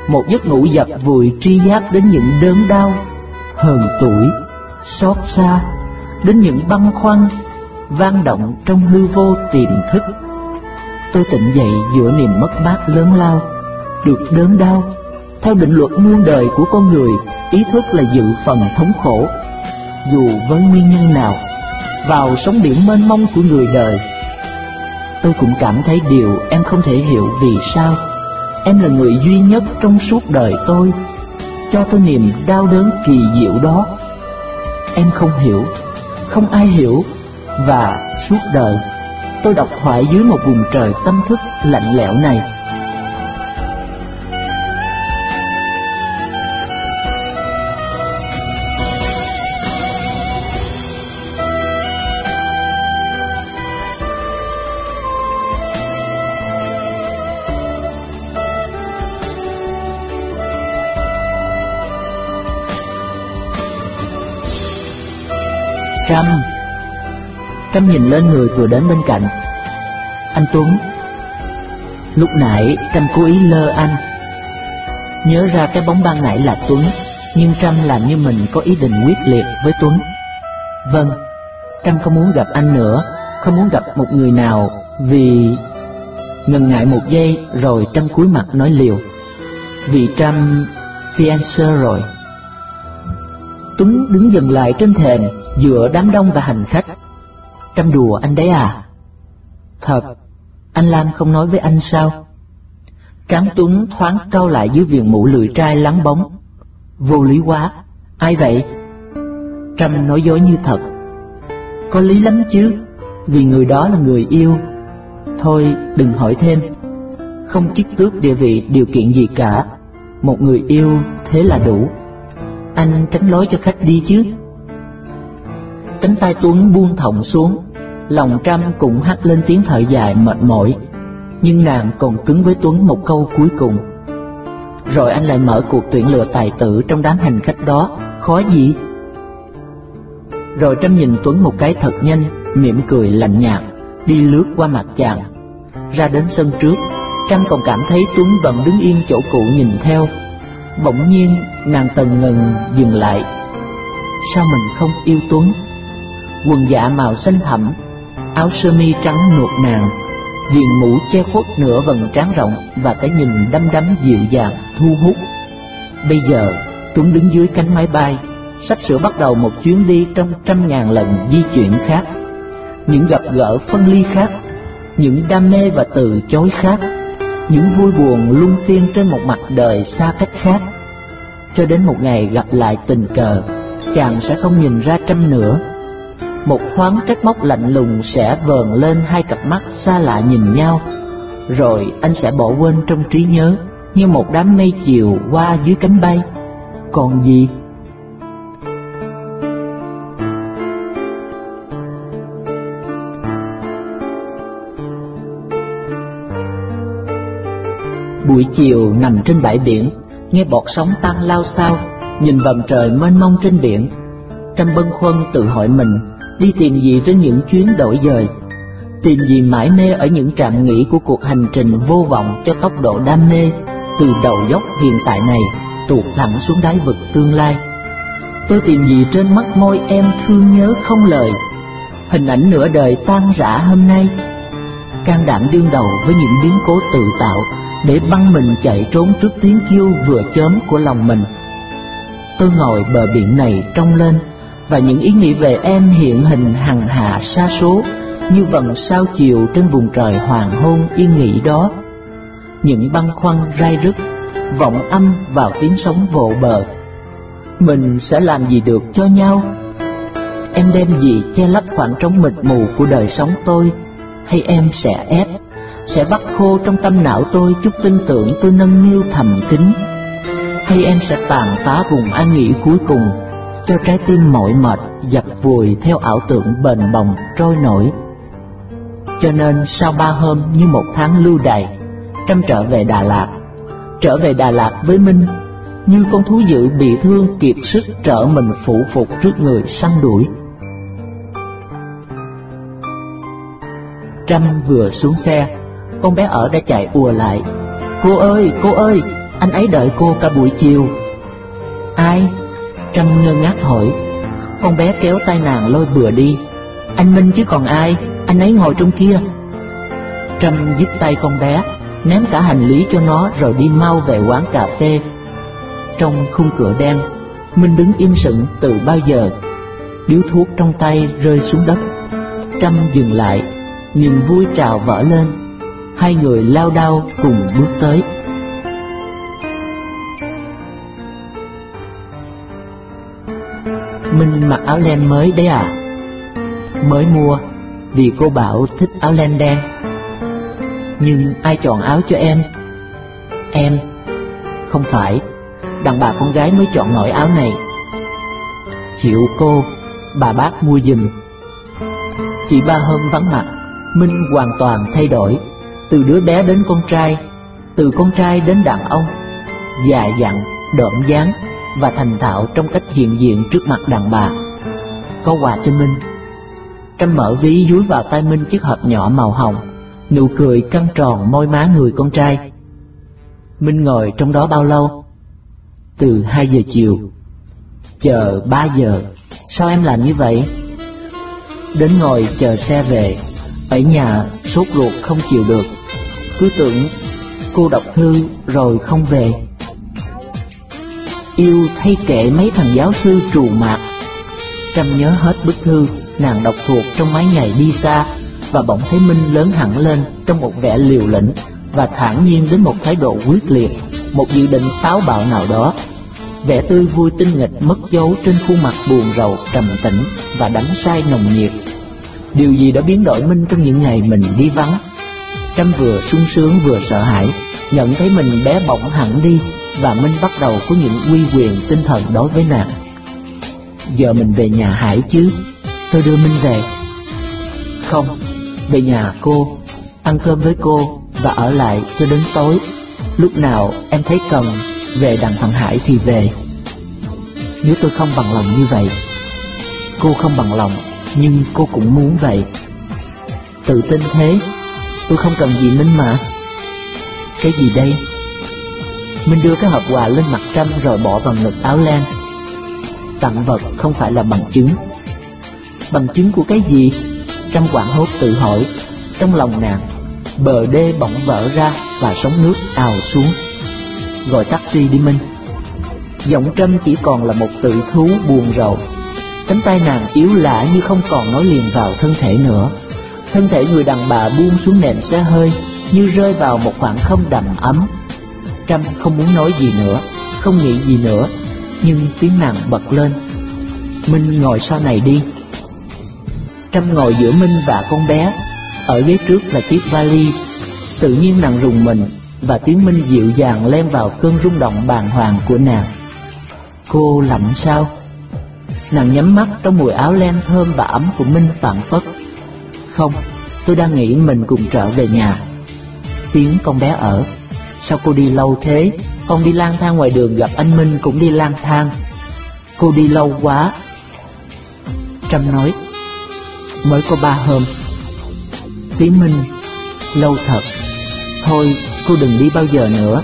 một giấc ngủ dập vùi tri giác đến những đớn đau, hờn tủi, xót xa, đến những băn khoăn vang động trong hư vô tiềm thức. Tôi tỉnh dậy giữa niềm mất mát lớn lao, được đớn đau. Theo định luật muôn đời của con người, ý thức là dự phần thống khổ, dù với nguyên nhân nào, vào sóng biển mênh mông của người đời. Tôi cũng cảm thấy điều em không thể hiểu vì sao. Em là người duy nhất trong suốt đời tôi, cho tôi niềm đau đớn kỳ diệu đó. Em không hiểu, không ai hiểu, và suốt đời tôi độc thoại dưới một vùng trời tâm thức lạnh lẽo này. Trâm nhìn lên người vừa đến bên cạnh. Anh Tuấn. Lúc nãy Trâm cố ý lơ anh, nhớ ra cái bóng ban nãy là Tuấn, nhưng Trâm làm như mình có ý định quyết liệt với Tuấn. Vâng, Trâm không muốn gặp anh nữa, không muốn gặp một người nào, vì... Ngần ngại một giây rồi Trâm cúi mặt nói liều. Vì Trâm fiancé rồi. Tuấn đứng dừng lại trên thềm giữa đám đông và hành khách. Trâm đùa anh đấy à? Thật, anh Lam không nói với anh sao? Trán Tuấn thoáng cau lại dưới viền mũ lưỡi trai lắng bóng. Vô lý quá, ai vậy? Trâm nói dối như thật. Có lý lắm chứ, vì người đó là người yêu. Thôi đừng hỏi thêm, không chức tước địa vị điều kiện gì cả, một người yêu thế là đủ. Anh tránh lối cho khách đi chứ. Cánh tay Tuấn buông thõng xuống, lòng Trâm cũng hắt lên tiếng thở dài mệt mỏi, nhưng nàng còn cứng với Tuấn một câu cuối cùng. Rồi anh lại mở cuộc tuyển lựa tài tử trong đám hành khách đó, khó gì? Rồi Trâm nhìn Tuấn một cái thật nhanh, mỉm cười lạnh nhạt, đi lướt qua mặt chàng. Ra đến sân trước, Trâm còn cảm thấy Tuấn vẫn đứng yên chỗ cũ nhìn theo. Bỗng nhiên nàng tần ngần dừng lại. Sao mình không yêu Tuấn? Quần dạ màu xanh thẳm, áo sơ mi trắng nuột nàng, viền mũ che khuất nửa vầng trán rộng và cái nhìn đăm đắm dịu dàng thu hút. Bây giờ Tuấn đứng dưới cánh máy bay, sắp sửa bắt đầu một chuyến đi trong 100.000 lần di chuyển khác, những gặp gỡ phân ly khác, những đam mê và từ chối khác, những vui buồn luân phiên trên một mặt đời xa cách khác. Cho đến một ngày gặp lại tình cờ, chàng sẽ không nhìn ra Trâm nữa. Một thoáng trách móc lạnh lùng sẽ vờn lên hai cặp mắt xa lạ nhìn nhau, rồi anh sẽ bỏ quên trong trí nhớ như một đám mây chiều qua dưới cánh bay. Còn gì? Buổi chiều nằm trên bãi biển, nghe bọt sóng tan lao xao, nhìn vầng trời mênh mông trên biển, Trâm bâng khuâng tự hỏi mình đi tìm gì trên những chuyến đổi dời, tìm gì mải mê ở những trạm nghỉ của cuộc hành trình vô vọng cho tốc độ đam mê từ đầu dốc hiện tại này tụt thẳng xuống đáy vực tương lai. Tôi tìm gì trên mắt môi em thương nhớ không lời, hình ảnh nửa đời tan rã hôm nay, can đảm đương đầu với những biến cố tự tạo để băng mình chạy trốn trước tiếng kêu vừa chớm của lòng mình. Tôi ngồi bờ biển này trông lên, và những ý nghĩ về em hiện hình hằng hạ sa số như vầng sao chiều trên vùng trời hoàng hôn yên nghỉ đó. Những băn khoăn rai rứt vọng âm vào tiếng sóng vỗ bờ. Mình sẽ làm gì được cho nhau? Em đem gì che lấp khoảng trống mịt mù của đời sống tôi, hay em sẽ ép, sẽ bắt khô trong tâm não tôi chút tin tưởng tôi nâng niu thầm kín, hay em sẽ tàn phá vùng an nghỉ cuối cùng cho trái tim mỏi mệt dập vùi theo ảo tưởng bền bồng trôi nổi. Cho nên sau 3 hôm như một tháng lưu đày, Trâm trở về Đà Lạt với Minh, như con thú dữ bị thương kiệt sức trở mình phụ phục trước người săn đuổi. Trâm vừa xuống xe, con bé ở đã chạy ùa lại. Cô ơi, Anh ấy đợi cô cả buổi chiều. Ai? Trâm ngơ ngác hỏi. Con bé kéo tay nàng lôi bừa đi. Anh Minh chứ còn ai, anh ấy ngồi trong kia. Trâm dứt tay con bé, ném cả hành lý cho nó rồi đi mau về quán cà phê. Trong khung cửa đen, Minh đứng im sững từ bao giờ. Điếu thuốc trong tay rơi xuống đất. Trâm dừng lại, niềm vui trào vỡ lên. Hai người lao đao cùng bước tới. Minh mặc áo len mới đấy à? Mới mua, vì cô bảo thích áo len đen. Nhưng ai chọn áo cho em? Em? Không phải, đàn bà con gái mới chọn nổi áo này. Chịu cô, bà bác mua giùm. Chỉ 3 hôm vắng mặt, Minh hoàn toàn thay đổi. Từ đứa bé đến con trai, từ con trai đến đàn ông. Già dặn, đỡm dáng và thành thạo trong cách hiện diện trước mặt đàn bà. Có quà cho Minh. Trâm mở ví dúi vào tay Minh chiếc hộp nhỏ màu hồng. Nụ cười căng tròn môi má người con trai. Minh ngồi trong đó bao lâu? Từ 2 giờ chiều. Chờ 3 giờ. Sao em làm như vậy? Đến ngồi chờ xe về. Ở nhà sốt ruột không chịu được. Cứ tưởng cô đọc thư rồi không về. Yêu thay kệ mấy thằng giáo sư trù mạt. Trâm nhớ hết bức thư nàng đọc thuộc trong mấy ngày đi xa, và bỗng thấy Minh lớn hẳn lên trong một vẻ liều lĩnh và thản nhiên đến một thái độ quyết liệt, một dự định táo bạo nào đó. Vẻ tươi vui tinh nghịch mất dấu trên khuôn mặt buồn rầu trầm tĩnh và đắm say nồng nhiệt. Điều gì đã biến đổi Minh trong những ngày mình đi vắng? Trâm vừa sung sướng vừa sợ hãi, nhận thấy mình bé bỏng hẳn đi, và Minh bắt đầu có những uy quyền tinh thần đối với nàng. Giờ mình về nhà Hải chứ? Tôi đưa Minh về. Không, về nhà cô, ăn cơm với cô và ở lại cho đến tối. Lúc nào em thấy cần về đằng thằng Hải thì về. Nếu tôi không bằng lòng như vậy. Cô không bằng lòng, nhưng cô cũng muốn vậy. Tự tin thế. Tôi không cần gì Minh mà. Cái gì đây? Minh đưa cái hộp quà lên mặt Trâm rồi bỏ vào ngực áo len. Tặng vật không phải là bằng chứng. Bằng chứng của cái gì? Trâm hoảng hốt tự hỏi. Trong lòng nàng, bờ đê bỗng vỡ ra và sóng nước ào xuống. Gọi taxi đi Minh. Giọng Trâm chỉ còn là một tự thú buồn rầu. Cánh tay nàng yếu lả như không còn nối liền vào thân thể nữa. Thân thể người đàn bà buông xuống nền xe hơi như rơi vào một khoảng không đầm ấm. Trâm không muốn nói gì nữa, không nghĩ gì nữa, nhưng tiếng nàng bật lên. Minh ngồi sau này đi. Trâm ngồi giữa Minh và con bé. Ở ghế trước là chiếc vali. Tự nhiên nàng rùng mình, và tiếng Minh dịu dàng len vào cơn rung động bàng hoàng của nàng. Cô lạnh sao? Nàng nhắm mắt trong mùi áo len thơm và ấm của Minh phảng phất. Không, tôi đang nghĩ mình cùng trở về nhà. Tiếng con bé ở. Sao cô đi lâu thế? Con đi lang thang ngoài đường gặp anh Minh cũng đi lang thang. Cô đi lâu quá. Trâm nói. Mới có 3 hôm. Tiếng Minh. Lâu thật. Thôi cô đừng đi bao giờ nữa.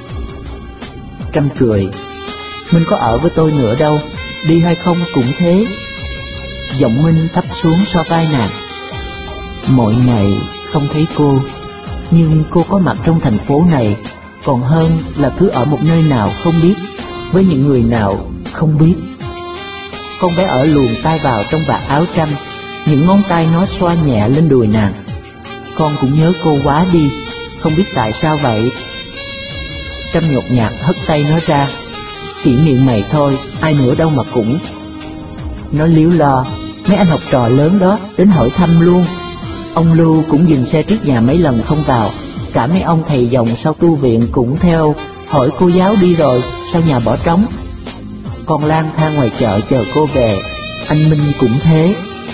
Trâm cười. Minh có ở với tôi nữa đâu, đi hay không cũng thế. Giọng Minh thấp xuống so vai nàng. Mỗi ngày không thấy cô, nhưng cô có mặt trong thành phố này còn hơn là cứ ở một nơi nào không biết, với những người nào không biết. Con bé ở luồn tay vào trong vạt áo Trâm, những ngón tay nó xoa nhẹ lên đùi nàng. Con cũng nhớ cô quá đi, không biết tại sao vậy. Trâm nhột nhạt hất tay nó ra. Chỉ miệng mày thôi, ai nữa đâu mà cũng. Nó líu lo. Mấy anh học trò lớn đó đến hỏi thăm luôn. Ông Lưu cũng dừng xe trước nhà mấy lần không vào. Cả mấy ông thầy dòng sau tu viện cũng theo hỏi cô giáo đi rồi, sao nhà bỏ trống. Con lang thang ngoài chợ chờ cô về. Anh Minh cũng thế.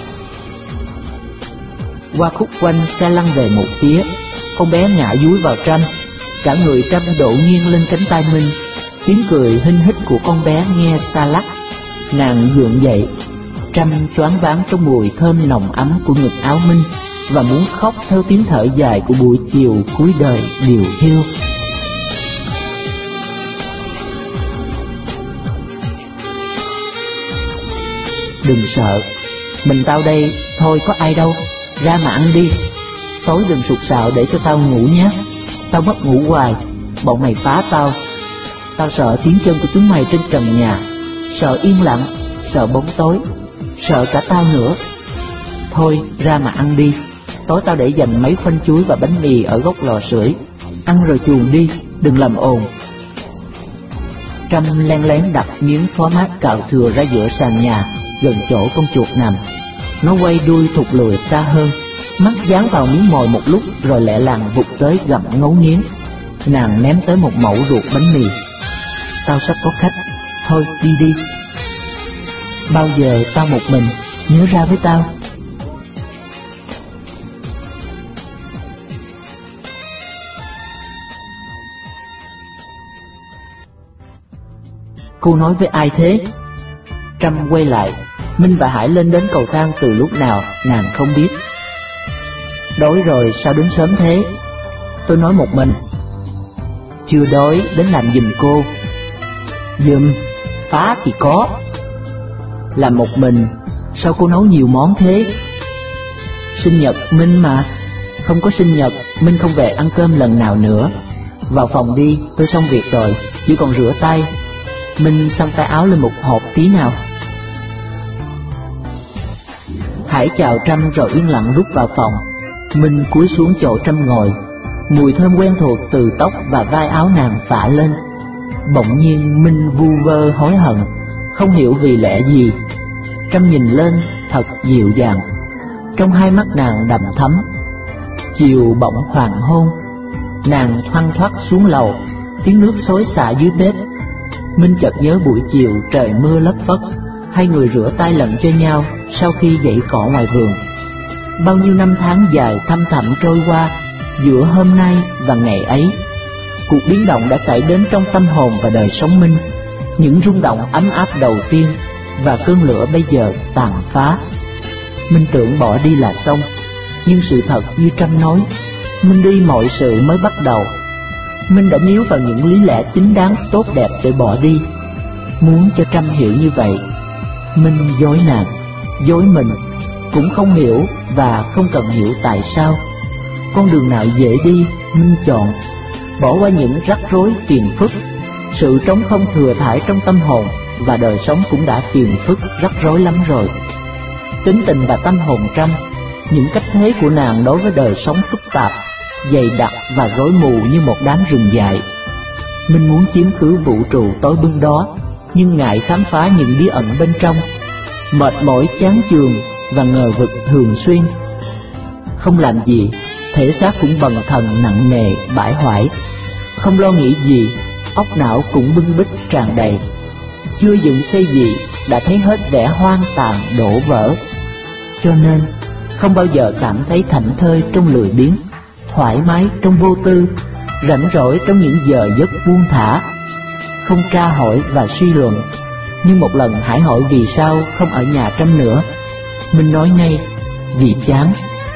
Qua khúc quanh, xe lăn về một phía. Con bé ngã dúi vào Trâm. Cả người Trâm đổ nghiêng lên cánh tay Minh. Tiếng cười hinh hít của con bé nghe xa lắc. Nàng gượng dậy. Trâm choáng váng trong mùi thơm nồng ấm của ngực áo Minh, và muốn khóc theo tiếng thở dài của buổi chiều cuối đời điều hiu. đừng sợ, mình tao đây thôi có ai đâu, ra mà ăn đi. Tối đừng sụt sạo để cho tao ngủ nhé, tao mất ngủ hoài, bọn mày phá tao. Tao sợ tiếng chân của chúng mày trên trần nhà, sợ yên lặng, sợ bóng tối, sợ cả tao nữa. Thôi ra mà ăn đi, tối tao để dành mấy khoanh chuối và bánh mì ở góc lò sưởi, ăn rồi chuồn đi, đừng làm ồn. Trâm len lén đặt miếng phó mát cạo thừa ra giữa sàn nhà, gần chỗ con chuột nằm. Nó quay đuôi thụt lùi xa hơn, mắt dán vào miếng mồi một lúc rồi lẹ làng vụt tới gặm ngấu nghiến. Nàng ném tới một mẩu ruột bánh mì. Tao sắp có khách, thôi đi đi. Bao giờ tao một mình, nhớ ra với tao. Cô nói với ai thế? Trâm quay lại, Minh và Hải lên đến cầu thang từ lúc nào nàng không biết. Đói rồi sao đến sớm thế? Tôi nói một mình. Chưa đói đến làm giùm cô. Giùm? Phá thì có. Làm một mình, sao cô nấu nhiều món thế? Sinh nhật Minh mà. Không có sinh nhật, Minh không về ăn cơm lần nào nữa. Vào phòng đi, tôi xong việc rồi, chỉ còn rửa tay. Minh xăng tay áo lên một hộp tí nào. Hải chào Trâm rồi yên lặng rút vào phòng. Minh cúi xuống chỗ Trâm ngồi. Mùi thơm quen thuộc từ tóc và vai áo nàng phả lên. Bỗng nhiên Minh vu vơ hối hận, không hiểu vì lẽ gì. Trâm nhìn lên thật dịu dàng, trong hai mắt nàng đầm thắm. Chiều bỗng hoàng hôn, nàng thoăn thoắt xuống lầu, tiếng nước xối xả dưới bếp. Minh chợt nhớ buổi chiều trời mưa lất phất, hai người rửa tay lận cho nhau sau khi dãy cỏ ngoài vườn. Bao nhiêu năm tháng dài thăm thẳm trôi qua, giữa hôm nay và ngày ấy, cuộc biến động đã xảy đến trong tâm hồn và đời sống Minh. Những rung động ấm áp đầu tiên và cơn lửa bây giờ tàn phá. Minh tưởng bỏ đi là xong, nhưng sự thật như Trâm nói, Minh đi mọi sự mới bắt đầu. Minh đã níu vào những lý lẽ chính đáng tốt đẹp để bỏ đi. Muốn cho Trâm hiểu như vậy, Minh dối nàng, dối mình, cũng không hiểu và không cần hiểu tại sao. Con đường nào dễ đi, Minh chọn. Bỏ qua những rắc rối phiền phức, sự trống không thừa thãi trong tâm hồn và đời sống cũng đã phiền phức rắc rối lắm rồi. Tính tình và tâm hồn Trâm, những cách thế của nàng đối với đời sống phức tạp, dày đặc và rối mù như một đám rừng dại. Minh muốn chiếm cứ vũ trụ tối bưng đó, nhưng ngại khám phá những bí ẩn bên trong. Mệt mỏi chán chường và ngờ vực thường xuyên. Không làm gì, thể xác cũng bần thần nặng nề bãi hoại. Không lo nghĩ gì, óc não cũng bưng bít tràn đầy. Chưa dựng xây gì đã thấy hết vẻ hoang tàn đổ vỡ. Cho nên không bao giờ cảm thấy thảnh thơi trong lười biếng, thoải mái trong vô tư, rảnh rỗi trong những giờ giấc buông thả. Không tra hỏi và suy luận. Nhưng một lần Hải hỏi vì sao không ở nhà Trâm nữa, Minh nói ngay, vì chán.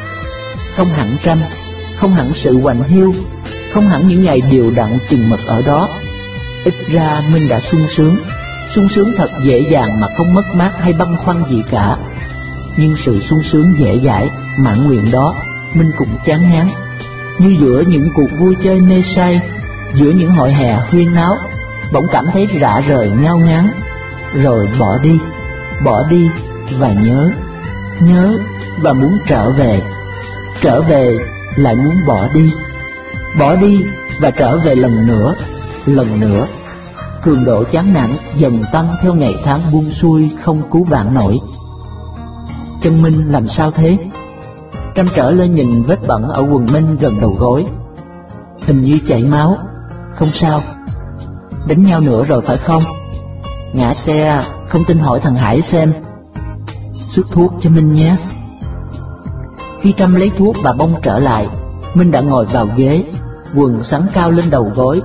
Không hẳn Trâm, không hẳn sự hoành hiu, không hẳn những ngày điều đặn chừng mực ở đó. Ít ra Minh đã sung sướng thật dễ dàng mà không mất mát hay băn khoăn gì cả. Nhưng sự sung sướng dễ dãi, mãn nguyện đó, Minh cũng chán ngán. Như giữa những cuộc vui chơi mê say, giữa những hội hè huyên náo, bỗng cảm thấy rã rời ngao ngán. Rồi bỏ đi và nhớ và muốn trở về lại muốn bỏ đi và trở về lần nữa. Cường độ chán nản dần tăng theo ngày tháng buông xuôi không cứu vãn nổi. Chân Minh làm sao thế? Trâm trở lên nhìn vết bẩn ở quần Minh gần đầu gối. Hình như chảy máu. Không sao. Đánh nhau nữa rồi phải không? Ngã xe, không tin hỏi thằng Hải xem. Sức thuốc cho Minh nhé. Khi Trâm lấy thuốc và bông trở lại, Minh đã ngồi vào ghế, quần xắn cao lên đầu gối,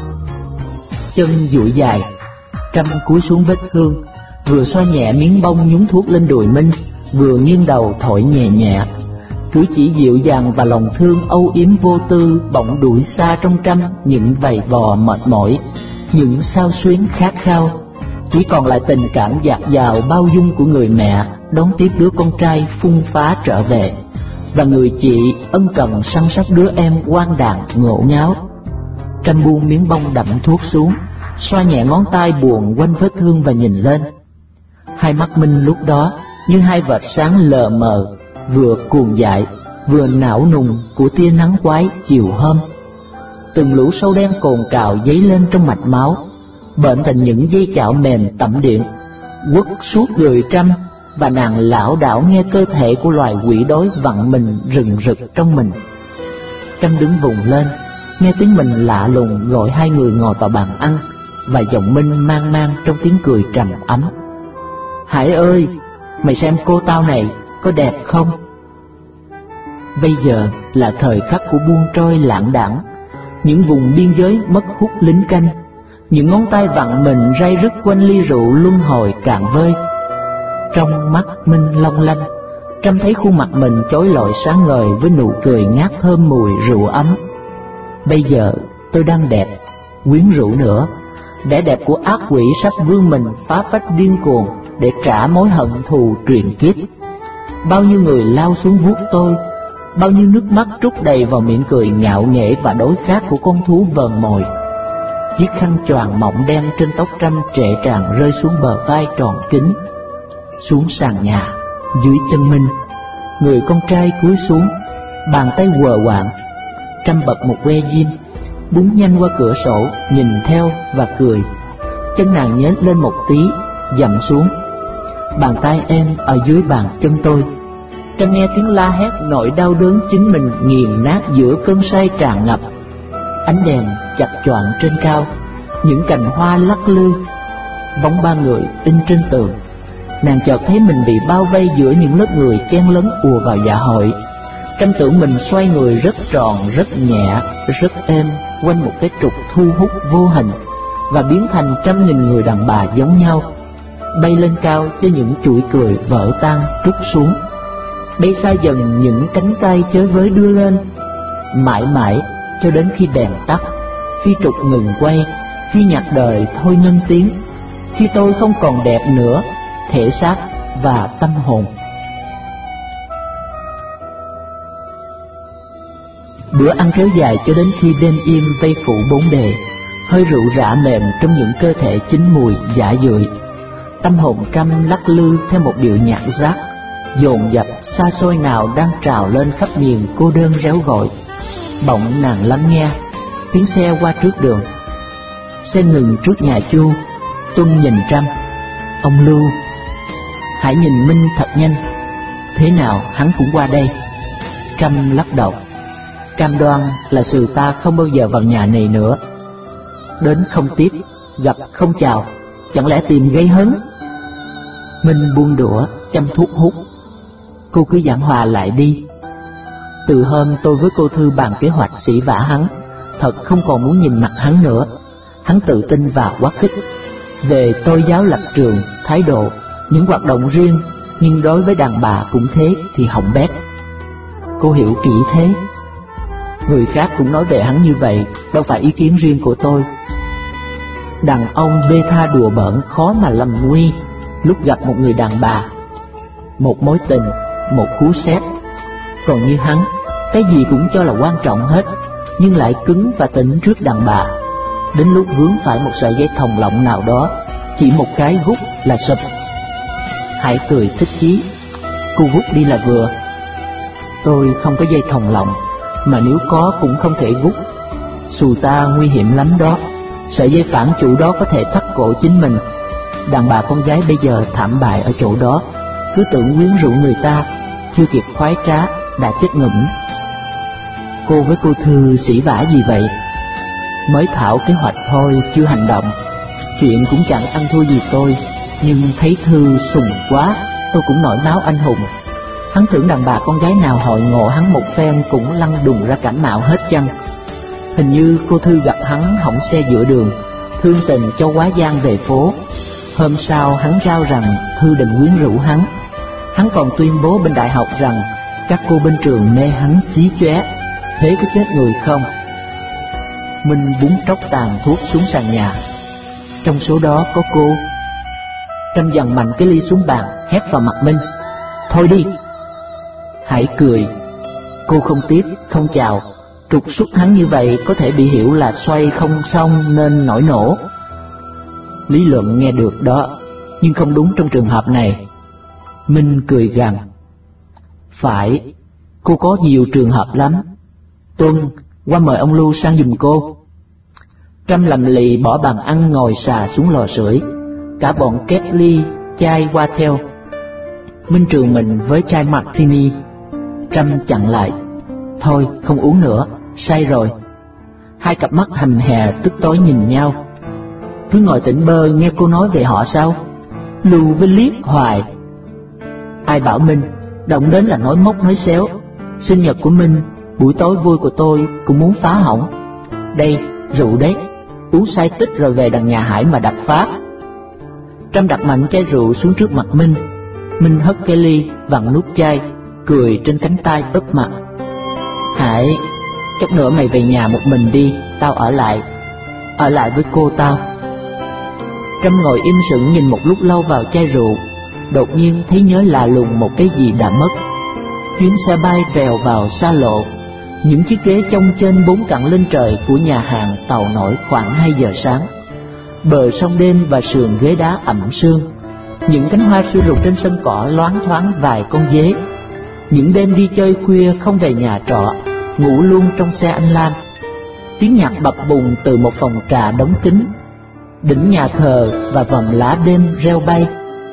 chân duỗi dài. Trâm cúi xuống vết thương, vừa xoa nhẹ miếng bông nhúng thuốc lên đùi Minh, vừa nghiêng đầu thổi nhẹ nhẹ. Cử chỉ dịu dàng và lòng thương âu yếm vô tư bỗng đuổi xa trong Trâm những vầy vò mệt mỏi, những xao xuyến khát khao. chỉ còn lại tình cảm dạt dào bao dung của người mẹ đón tiếp đứa con trai phung phá trở về, và người chị ân cần săn sóc đứa em ngoan đàn ngộ ngáo. Trâm buông miếng bông đậm thuốc xuống, xoa nhẹ ngón tay buồn quanh vết thương và nhìn lên. Hai mắt Minh lúc đó như hai vệt sáng lờ mờ, vừa cuồng dại vừa não nùng của tia nắng quái chiều hôm. Từng lũ sâu đen cồn cào dấy lên trong mạch máu, bệnh thành những dây chảo mềm tẩm điện, quất suốt người Trâm, và nàng lảo đảo nghe cơ thể của loài quỷ đói vặn mình rừng rực trong mình. Trâm đứng vùng lên, nghe tiếng mình lạ lùng gọi hai người ngồi vào bàn ăn, và giọng Minh mang mang trong tiếng cười trầm ấm: Hải ơi, mày xem cô tao này có đẹp không? Bây giờ là thời khắc của buông trôi lãng đãng, những vùng biên giới mất hút lính canh, những ngón tay vặn mình ray rứt quanh ly rượu luân hồi cạn vơi. Trong mắt Minh long lanh, Trâm thấy khuôn mặt mình chói lọi sáng ngời với nụ cười ngát thơm mùi rượu ấm. Bây giờ tôi đang đẹp, quyến rũ nữa, vẻ đẹp của ác quỷ sắp vươn mình phá phách điên cuồng để trả mối hận thù truyền kiếp. Bao nhiêu người lao xuống vuốt tôi, bao nhiêu nước mắt trút đầy vào miệng cười ngạo nghễ và đối khát của con thú vờn mồi. Chiếc khăn choàng mỏng đen trên tóc Trâm trệ tràn rơi xuống bờ vai tròn kính. Xuống sàn nhà, dưới chân Minh, người con trai cúi xuống, bàn tay quờ quạng. Trâm bật một que diêm, búng nhanh qua cửa sổ, nhìn theo và cười. Chân nàng nhếch lên một tí, dậm xuống. Bàn tay em ở dưới bàn chân tôi. Trâm nghe tiếng la hét nỗi đau đớn chính mình nghiền nát giữa cơn say tràn ngập. Ánh đèn chập choạng trên cao, những cành hoa lắc lư, bóng ba người in trên tường. Nàng chợt thấy mình bị bao vây giữa những lớp người chen lấn ùa vào dạ hội. Trâm tưởng mình xoay người rất tròn, rất nhẹ, rất êm quanh một cái trục thu hút vô hình, và biến thành trăm nghìn người đàn bà giống nhau, bay lên cao cho những chuỗi cười vỡ tan trút xuống. Bay xa dần những cánh tay chới với đưa lên, mãi mãi cho đến khi đèn tắt, khi trục ngừng quay, khi nhạc đời thôi ngân tiếng, khi tôi không còn đẹp nữa, thể xác và tâm hồn. Bữa ăn kéo dài cho đến khi đêm im vây phủ bốn bề, hơi rượu rã mềm trong những cơ thể chín mùi dạ dưởi. Tâm hồn Trâm lắc lư theo một điệu nhạc rap dồn dập xa xôi nào đang trào lên khắp miền cô đơn réo gọi. Bỗng nàng lắng nghe tiếng xe qua trước đường. Xe ngừng trước nhà Chu. Tuân nhìn Trâm: Ông Lưu, hãy nhìn Minh thật nhanh. Thế nào hắn cũng qua đây. Trâm lắc đầu: Cam đoan là sự ta không bao giờ vào nhà này nữa. Đến không tiếp, gặp không chào, chẳng lẽ tìm gây hấn? Minh buông đũa, châm thuốc hút. Cô cứ giảng hòa lại đi. Từ hôm tôi với cô Thư bàn kế hoạch sỉ vả hắn, thật không còn muốn nhìn mặt hắn nữa. Hắn tự tin và quá khích về tôi giáo lập trường, thái độ, những hoạt động riêng, nhưng đối với đàn bà cũng thế thì hỏng bét. Cô hiểu kỹ thế. Người khác cũng nói về hắn như vậy, đâu phải ý kiến riêng của tôi. Đàn ông bê tha đùa bỡn khó mà lầm nguy lúc gặp một người đàn bà. Một mối tình, một cú sét. Còn như hắn, cái gì cũng cho là quan trọng hết, nhưng lại cứng và tỉnh trước đàn bà. Đến lúc vướng phải một sợi dây thòng lọng nào đó, chỉ một cái gút là sụp. Hãy cười thích chí: Cô gút đi là vừa. Tôi không có dây thòng lọng, mà nếu có cũng không thể gút. Xù ta nguy hiểm lắm đó. Sợi dây phản chủ đó có thể thắt cổ chính mình. Đàn bà con gái bây giờ thảm bại ở chỗ đó, cứ tưởng quyến rũ người ta, chưa kịp khoái trá đã chết ngủm. Cô với cô Thư sỉ vả gì vậy? Mới thảo kế hoạch thôi, chưa hành động. Chuyện cũng chẳng ăn thua gì tôi, nhưng thấy Thư sùng quá, tôi cũng nổi máu anh hùng. Hắn tưởng đàn bà con gái nào hội ngộ hắn một phen cũng lăn đùng ra cảm mạo hết chăng? Hình như cô Thư gặp hắn hỏng xe giữa đường, thương tình cho quá giang về phố. Hôm sau hắn rao rằng Thư đừng quyến rũ hắn. Hắn còn tuyên bố bên đại học rằng các cô bên trường mê hắn chí chóe. Thế có chết người không? Minh búng tróc tàn thuốc xuống sàn nhà. Trong số đó có cô. Trâm dằn mạnh cái ly xuống bàn, hét vào mặt Minh: "Thôi đi!" Hải cười. Cô không tiếp, không chào. Trục xuất hắn như vậy có thể bị hiểu là xoay không xong nên nổi nổ. Lý Luận nghe được đó, nhưng không đúng trong trường hợp này. Minh cười gằn: "Phải, cô có nhiều trường hợp lắm. Tuân, qua mời ông Lưu sang giùm cô." Trâm lầm lì bỏ bàn ăn ngồi xà xuống lò sưởi. Cả bọn két ly, chai qua theo. Minh trường mình với chai martini. Trâm chặn lại: "Thôi, không uống nữa, say rồi." Hai cặp mắt hầm hè tức tối nhìn nhau. "Cứ ngồi tỉnh bơ nghe cô nói về họ sao? Lù với liếc hoài." Ai bảo Minh, động đến là nói móc nói xéo. Sinh nhật của Minh, buổi tối vui của tôi cũng muốn phá hỏng. Đây, rượu đấy, uống say tích rồi về đằng nhà Hải mà đập phá. Trâm đặt mạnh chai rượu xuống trước mặt Minh. Minh hất cái ly, vặn nút chai, cười trên cánh tay úp mặt: "Hải, chút nữa mày về nhà một mình đi, tao ở lại với cô tao." Trâm ngồi im sững nhìn một lúc lâu vào chai rượu, đột nhiên thấy nhớ lạ lùng một cái gì đã mất. Chuyến xe bay vèo vào xa lộ, những chiếc ghế chông trên bốn cẳng lên trời của nhà hàng tàu nổi khoảng 2 giờ sáng. Bờ sông đêm và sườn ghế đá ẩm sương. Những cánh hoa sui rụng trên sân cỏ loáng thoáng vài con dế. Những đêm đi chơi khuya không về nhà trọ, ngủ luôn trong xe anh Lam. Tiếng nhạc bập bùng từ một phòng trà đóng kín. Đỉnh nhà thờ và vòng lá đêm reo bay.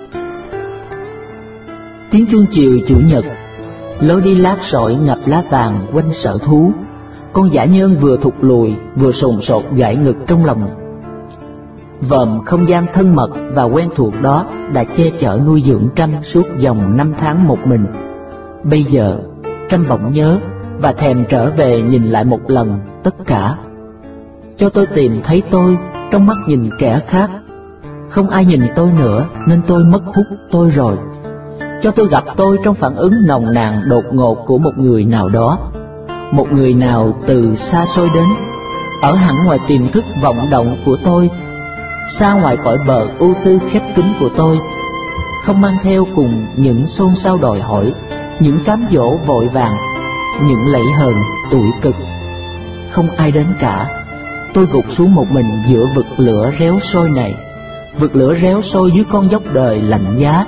Tiếng chuông chiều chủ nhật. Lối đi lát sỏi ngập lá vàng quanh sở thú. Con dã nhơn vừa thụt lùi vừa sồn sột gãi ngực trong lòng. Vòm không gian thân mật và quen thuộc đó đã che chở nuôi dưỡng Trâm suốt vòng 5 tháng một mình. Bây giờ Trâm bỗng nhớ và thèm trở về nhìn lại một lần tất cả. Cho tôi tìm thấy tôi trong mắt nhìn kẻ khác. Không ai nhìn tôi nữa nên tôi mất hút tôi rồi. Cho tôi gặp tôi trong phản ứng nồng nàn đột ngột của một người nào đó. Một người nào từ xa xôi đến, ở hẳn ngoài tiềm thức vọng động của tôi, xa ngoài cõi bờ ưu tư khép kín của tôi, không mang theo cùng những xôn xao đòi hỏi, những cám dỗ vội vàng, những lẫy hờn tủi cực. Không ai đến cả. Tôi gục xuống một mình giữa vực lửa réo sôi này, vực lửa réo sôi dưới con dốc đời lạnh giá.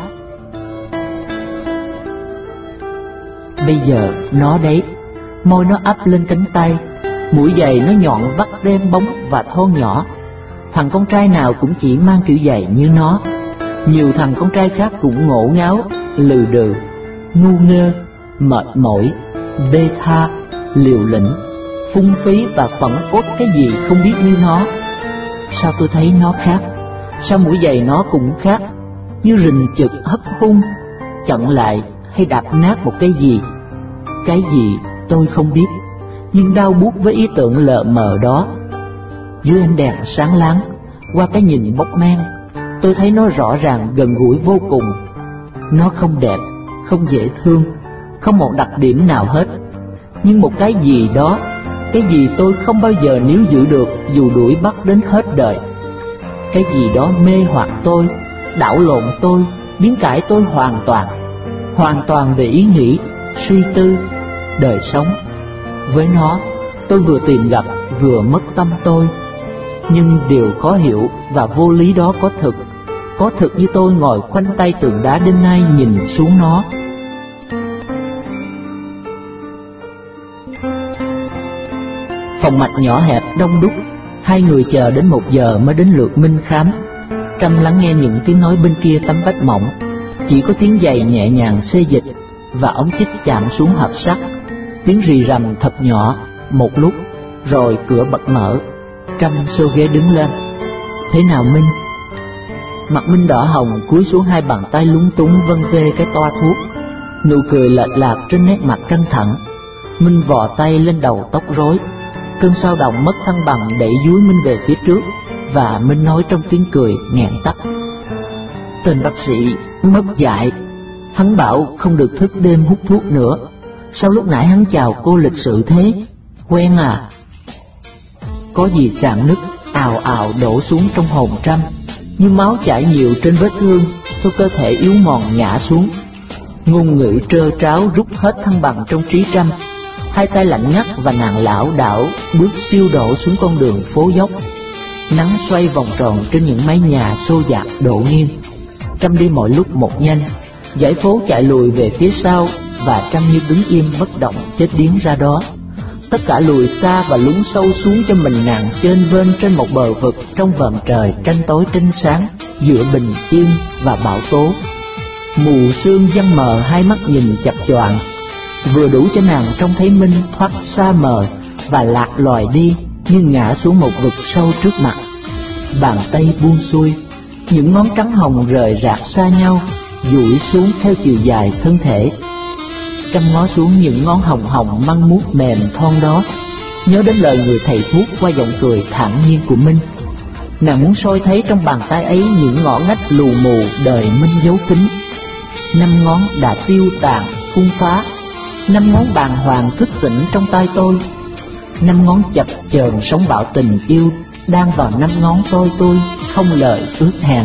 Bây giờ nó đấy, môi nó ắp lên cánh tay, mũi giày nó nhọn vắt đen bóng và thon nhỏ. Thằng con trai nào cũng chỉ mang kiểu giày như nó. Nhiều thằng con trai khác cũng ngổ ngáo, lừ đừ, ngu ngơ, mệt mỏi, bê tha, liều lĩnh, phung phí và phẫn uất cái gì không biết như nó. Sao tôi thấy nó khác? Sao mũi giày nó cũng khác? Như rình chực hất hung, chặn lại hay đạp nát một cái gì? Cái gì tôi không biết, nhưng đau buốt với ý tưởng lờ mờ đó. Dưới ánh đèn sáng láng, qua cái nhìn bốc men, tôi thấy nó rõ ràng gần gũi vô cùng. Nó không đẹp, không dễ thương, không một đặc điểm nào hết, nhưng một cái gì đó, cái gì tôi không bao giờ níu giữ được dù đuổi bắt đến hết đời. Cái gì đó mê hoặc tôi, đảo lộn tôi, biến cải tôi hoàn toàn về ý nghĩ, suy tư, đời sống. Với nó, tôi vừa tìm gặp vừa mất tâm tôi. Nhưng điều khó hiểu và vô lý đó có thực như tôi ngồi khoanh tay tường đá đêm nay nhìn xuống nó. Phòng mạch nhỏ hẹp đông đúc, hai người chờ đến 1 giờ mới đến lượt Minh khám. Trâm lắng nghe những tiếng nói bên kia tấm vách mỏng, chỉ có tiếng giày nhẹ nhàng xê dịch và ống chích chạm xuống hợp sắt. Tiếng rì rầm thật nhỏ một lúc, rồi cửa bật mở. Trâm xô ghế đứng lên. Thế nào Minh? Mặt Minh đỏ hồng, cúi xuống hai bàn tay lúng túng vân vê cái toa thuốc. Nụ cười lệch lạc trên nét mặt căng thẳng. Minh vò tay lên đầu tóc rối. Cơn sao động mất thăng bằng đẩy dúi Minh về phía trước, và Minh nói trong tiếng cười nghẹn tắt: Tên bác sĩ mất dạy. Hắn bảo không được thức đêm hút thuốc nữa. Sao lúc nãy hắn chào cô lịch sự thế? Quen à? Có gì rạn nứt ào ào đổ xuống trong hồn Trâm, như máu chảy nhiều trên vết thương theo cơ thể yếu mòn ngã xuống. Ngôn ngữ trơ tráo rút hết thăng bằng trong trí Trâm. Hai tay lạnh ngắt và nàng lảo đảo bước siêu độ xuống con đường phố dốc. Nắng xoay vòng tròn trên những mái nhà xô dạt đổ nghiêng. Trâm đi mọi lúc một nhanh, dãy phố chạy lùi về phía sau, và Trâm như đứng im bất động chết điếng ra đó. Tất cả lùi xa và lún sâu xuống cho mình nàng chênh vênh trên một bờ vực trong vòm trời tranh tối tranh sáng giữa bình yên và bão tố. Mù sương giăng mờ hai mắt nhìn chập choạng, vừa đủ cho nàng trông thấy Minh thoát xa mờ và lạc lòi đi như ngã xuống một vực sâu trước mặt. Bàn tay buông xuôi, những ngón trắng hồng rời rạc xa nhau, duỗi xuống theo chiều dài thân thể. Trâm ngó xuống những ngón hồng hồng măng mút mềm thon đó, nhớ đến lời người thầy thuốc qua giọng cười thản nhiên của Minh. Nàng muốn soi thấy trong bàn tay ấy những ngõ ngách lù mù đời Minh giấu kín. 5 ngón đã tiêu tàn phung phá, 5 ngón bàng hoàng thức tỉnh trong tay tôi. 5 ngón chập chờn sóng bạo tình yêu đang vào 5 ngón tôi không lời ước hẹn.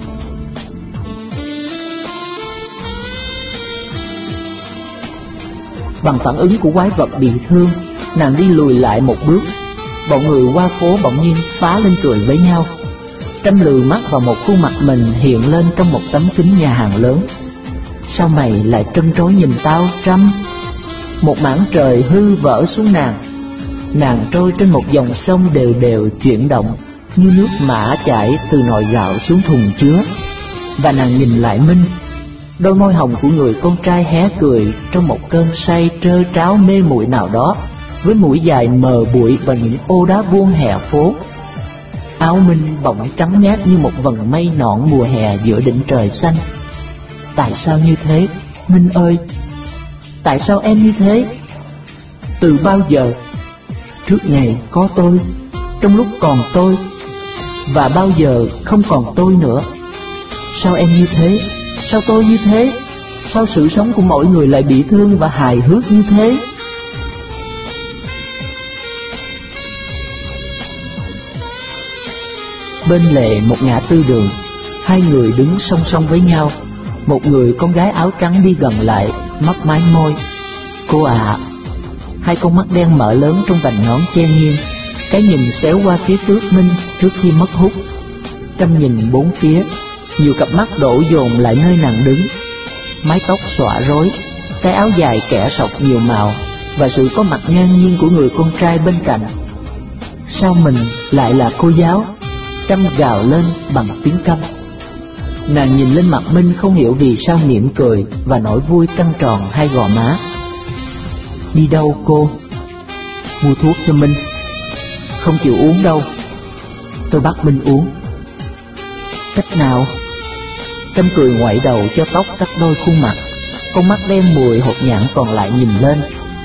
Bằng phản ứng của quái vật bị thương, nàng đi lùi lại một bước. Bọn người qua phố bỗng nhiên phá lên cười với nhau. Trâm lừ mắt vào một khuôn mặt mình hiện lên trong một tấm kính nhà hàng lớn. Sao mày lại trân trối nhìn tao, Trâm? Một mảng trời hư vỡ xuống nàng. Nàng trôi trên một dòng sông đều đều chuyển động, như nước mã chảy từ nồi gạo xuống thùng chứa. Và nàng nhìn lại Minh. Đôi môi hồng của người con trai hé cười trong một cơn say trơ tráo mê muội nào đó, với mũi dài mờ bụi và những ô đá vuông hè phố. Áo Minh bỗng trắng nhát như một vầng mây nõn mùa hè giữa đỉnh trời xanh. Tại sao như thế, Minh ơi? Tại sao em như thế? Từ bao giờ? Trước ngày có tôi, trong lúc còn tôi, và bao giờ không còn tôi nữa. Sao em như thế? Sao tôi như thế? Sao sự sống của mỗi người lại bị thương và hài hước như thế? Bên lề một ngã tư đường, hai người đứng song song với nhau. Một người con gái áo trắng đi gần lại, mấp máy môi. Cô ạ. Hai con mắt đen mở lớn trong vành nón chen nghiêng, cái nhìn xéo qua phía trước Minh trước khi mất hút. Trâm nhìn bốn phía, nhiều cặp mắt đổ dồn lại nơi nàng đứng. Mái tóc xõa rối, cái áo dài kẻ sọc nhiều màu, và sự có mặt ngang nhiên của người con trai bên cạnh. Sao mình lại là cô giáo? Trâm gào lên bằng tiếng câm. Nàng nhìn lên mặt Minh không hiểu vì sao mỉm cười và nỗi vui căng tròn hai gò má. Đi đâu cô? Mua thuốc cho Minh. Không chịu uống đâu. Tôi bắt Minh uống. Cách nào? Trâm cười ngoại đầu cho tóc cắt đôi khuôn mặt, con mắt đen mùi hột nhãn còn lại nhìn lên.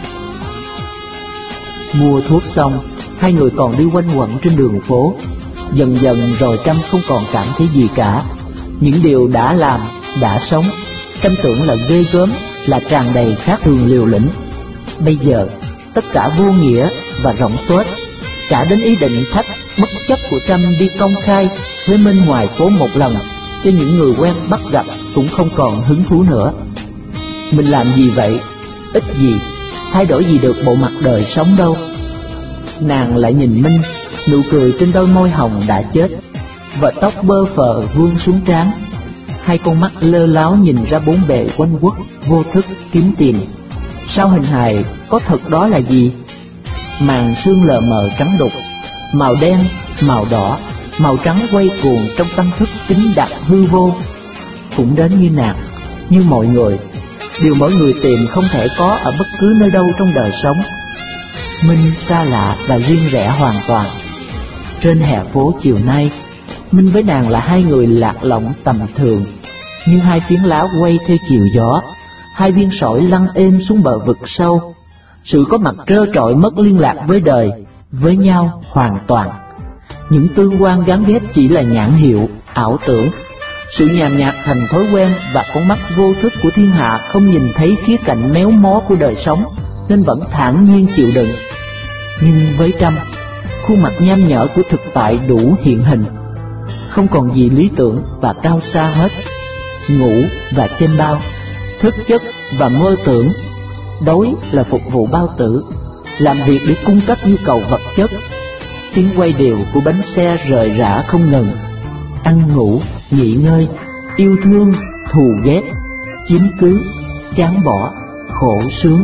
Mua thuốc xong, hai người còn đi quanh quẩn trên đường phố. Dần dần rồi Trâm không còn cảm thấy gì cả. Những điều đã làm, đã sống, Trâm tưởng là ghê gớm, là tràn đầy khác thường liều lĩnh. Bây giờ, tất cả vô nghĩa và rỗng tuếch, cả đến ý định thách bất chấp của Trâm đi công khai với Minh ngoài phố một lần, cho những người quen bắt gặp cũng không còn hứng thú nữa. Mình làm gì vậy? Ít gì, thay đổi gì được bộ mặt đời sống đâu. Nàng lại nhìn Minh, nụ cười trên đôi môi hồng đã chết, và tóc bơ phờ vuông xuống trán. Hai con mắt lơ láo nhìn ra bốn bề quanh quất, vô thức kiếm tìm. Sau hình hài có thật đó là gì? Màn sương lờ mờ trắng đục, màu đen, màu đỏ, màu trắng quay cuồng trong tâm thức kín đặc hư vô. Cũng đến như nàng, như mọi người, điều mỗi người tìm không thể có ở bất cứ nơi đâu trong đời sống. Minh xa lạ và riêng rẽ hoàn toàn. Trên hè phố chiều nay, Minh với nàng là hai người lạc lõng tầm thường, như hai phiến lá quay theo chiều gió, hai viên sỏi lăn êm xuống bờ vực sâu. Sự có mặt trơ trọi mất liên lạc với đời, với nhau hoàn toàn. Những tương quan gắn ghép chỉ là nhãn hiệu, ảo tưởng. Sự nhàn nhạt thành thói quen, và con mắt vô thức của thiên hạ không nhìn thấy khía cạnh méo mó của đời sống, nên vẫn thản nhiên chịu đựng. Nhưng với Trâm, khuôn mặt nham nhở của thực tại đủ hiện hình. Không còn gì lý tưởng và cao xa hết. ngủ và chênh bao, thức giấc và mơ tưởng. Đói là phục vụ bao tử, làm việc để cung cấp nhu cầu vật chất. Tiếng quay đều của bánh xe rời rã không ngừng. Ăn ngủ, nghỉ ngơi, yêu thương, thù ghét, chiếm cứ, chán bỏ, khổ sướng.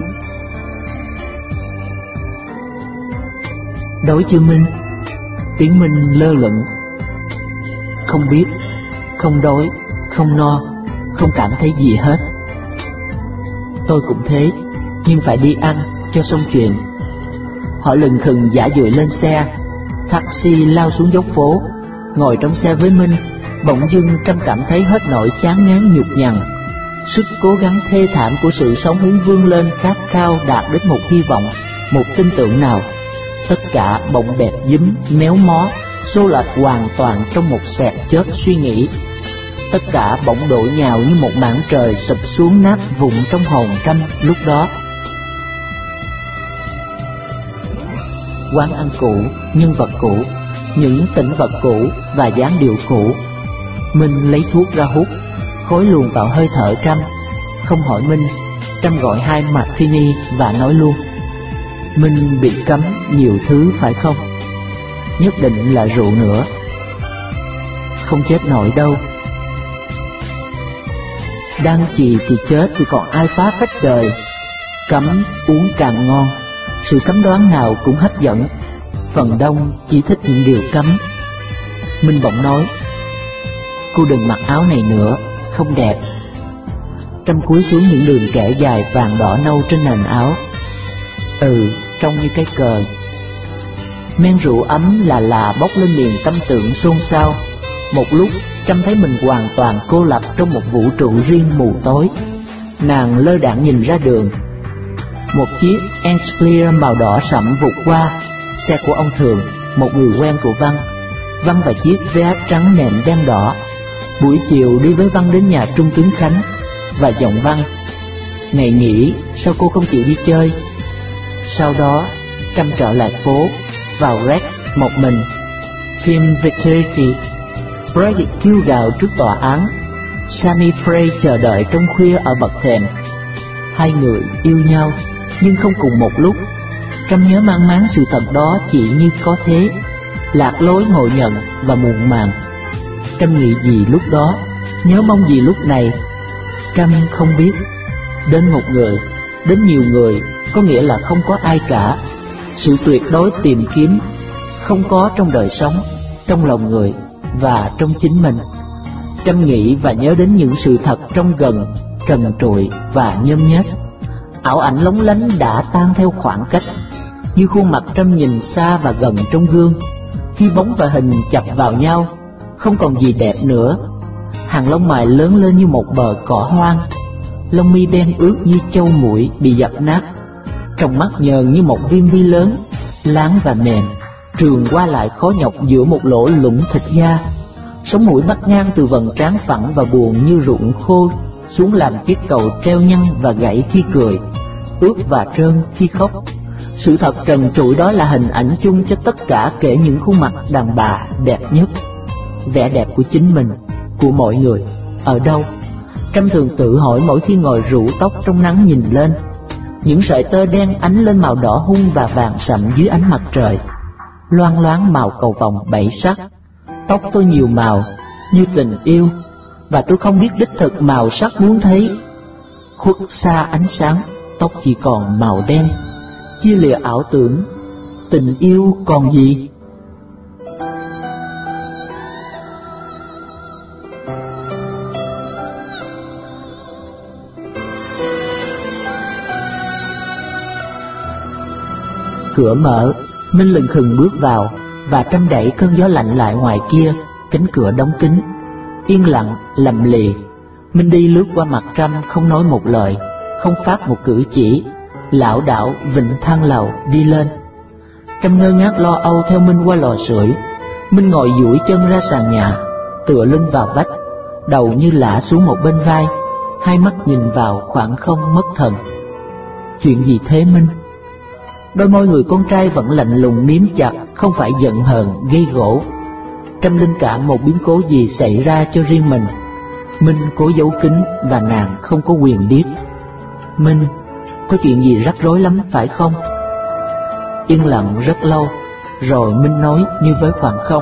Đói chưa Minh? Tiếng Minh lơ lửng. Không biết, không đói, không no, không cảm thấy gì hết. Tôi cũng thế, nhưng phải đi ăn cho xong chuyện. Họ lừng khừng giả dụi lên xe. Taxi lao xuống dốc phố. Ngồi trong xe với Minh, bỗng dưng Trâm cảm thấy hết nỗi chán ngán nhục nhằn. Sức cố gắng thê thảm của sự sống muốn vươn lên khát khao đạt đến một hy vọng, một tin tưởng nào. Tất cả bỗng bẹp dúm, méo mó, xô lệch hoàn toàn trong một xẹt chớp suy nghĩ. Tất cả bỗng đổ nhào như một mảng trời sụp xuống nát vụn trong hồn Trâm lúc đó. Quán ăn cũ, nhân vật cũ, những tĩnh vật cũ và dáng điệu cũ. Minh lấy thuốc ra hút, khói luồn vào hơi thở Trâm. Không hỏi Minh, Trâm gọi 2 martini và nói luôn: Minh bị cấm nhiều thứ phải không? Nhất định là rượu nữa. Không chết nổi đâu. Đang chì thì chết thì còn ai phá phách đời. Cấm uống càng ngon. Sự cấm đoán nào cũng hấp dẫn. Phần đông chỉ thích những điều cấm. Minh bỗng nói: Cô đừng mặc áo này nữa, không đẹp. Trâm cúi xuống những đường kẻ dài vàng đỏ nâu trên nền áo. Trông như cái cờ. Men rượu ấm là bốc lên miền tâm tưởng xôn xao. Một lúc Trâm thấy mình hoàn toàn cô lập trong một vũ trụ riêng mù tối. Nàng lơ đãng nhìn ra đường. Một chiếc Enschclear màu đỏ sẫm vụt qua. Xe của ông Thường, một người quen của Văn. Văn và chiếc Veat trắng nệm đen đỏ. Buổi chiều đi với Văn đến nhà Trung tướng Khánh. Và giọng Văn: Ngày nghỉ sao cô không chịu đi chơi? Sau đó Trâm trở lại phố, vào Rex một mình. Phim Vitality. Brady kêu gào trước tòa án. Sammy Frey chờ đợi trong khuya ở bậc thềm. Hai người yêu nhau nhưng không cùng một lúc. Trâm nhớ mang máng sự thật đó chỉ như có thế. Lạc lối ngộ nhận và muộn màng. Trâm nghĩ gì lúc đó, nhớ mong gì lúc này, Trâm không biết. Đến một người, đến nhiều người có nghĩa là không có ai cả. Sự tuyệt đối tìm kiếm không có trong đời sống, trong lòng người và trong chính mình. Trâm nghĩ và nhớ đến những sự thật trong gần, trần trụi và nhôm nhết. Ảo ảnh lóng lánh đã tan theo khoảng cách, như khuôn mặt Trâm nhìn xa và gần trong gương. Khi bóng và hình chập vào nhau, không còn gì đẹp nữa. Hàng lông mày lớn lên như một bờ cỏ hoang. Lông mi đen ướt như châu muỗi bị dập nát. Trong mắt nhờn như một viên bi lớn, láng và mềm, trườn qua lại khó nhọc giữa một lỗ lũng thịt da. Sống mũi bắt ngang từ vầng trán phẳng và buồn như rụng khô xuống làm chiếc cầu treo nhăn và gãy khi cười, ướt và trơn khi khóc. Sự thật trần trụi đó là hình ảnh chung cho tất cả kể những khuôn mặt đàn bà đẹp nhất. Vẻ đẹp của chính mình, của mọi người, ở đâu? Trâm thường tự hỏi mỗi khi ngồi rủ tóc trong nắng nhìn lên. Những sợi tơ đen ánh lên màu đỏ hung và vàng sậm dưới ánh mặt trời, loang loáng màu cầu vồng bảy sắc. Tóc tôi nhiều màu như tình yêu, và tôi không biết đích thực màu sắc muốn thấy. Khuất xa ánh sáng, tóc chỉ còn màu đen, chia lìa ảo tưởng. Tình yêu còn gì? Cửa mở, Minh lừng khừng bước vào, và Trâm đẩy cơn gió lạnh lại ngoài kia. Cánh cửa đóng kín, yên lặng, lầm lì. Minh đi lướt qua mặt Trâm, không nói một lời, không phát một cử chỉ, lảo đảo vịnh thang lầu đi lên. Trâm ngơ ngác lo âu theo Minh qua lò sưởi. Minh ngồi duỗi chân ra sàn nhà, tựa lưng vào vách, đầu như lả xuống một bên vai, hai mắt nhìn vào khoảng không mất thần. Chuyện gì thế Minh? Đôi môi người con trai vẫn lạnh lùng miếm chặt, không phải giận hờn, gây gổ. Trâm linh cảm một biến cố gì xảy ra cho riêng mình. Minh cố giấu kín và nàng không có quyền biết. Minh, có chuyện gì rắc rối lắm phải không? Yên lặng rất lâu, rồi Minh nói như với khoảng không: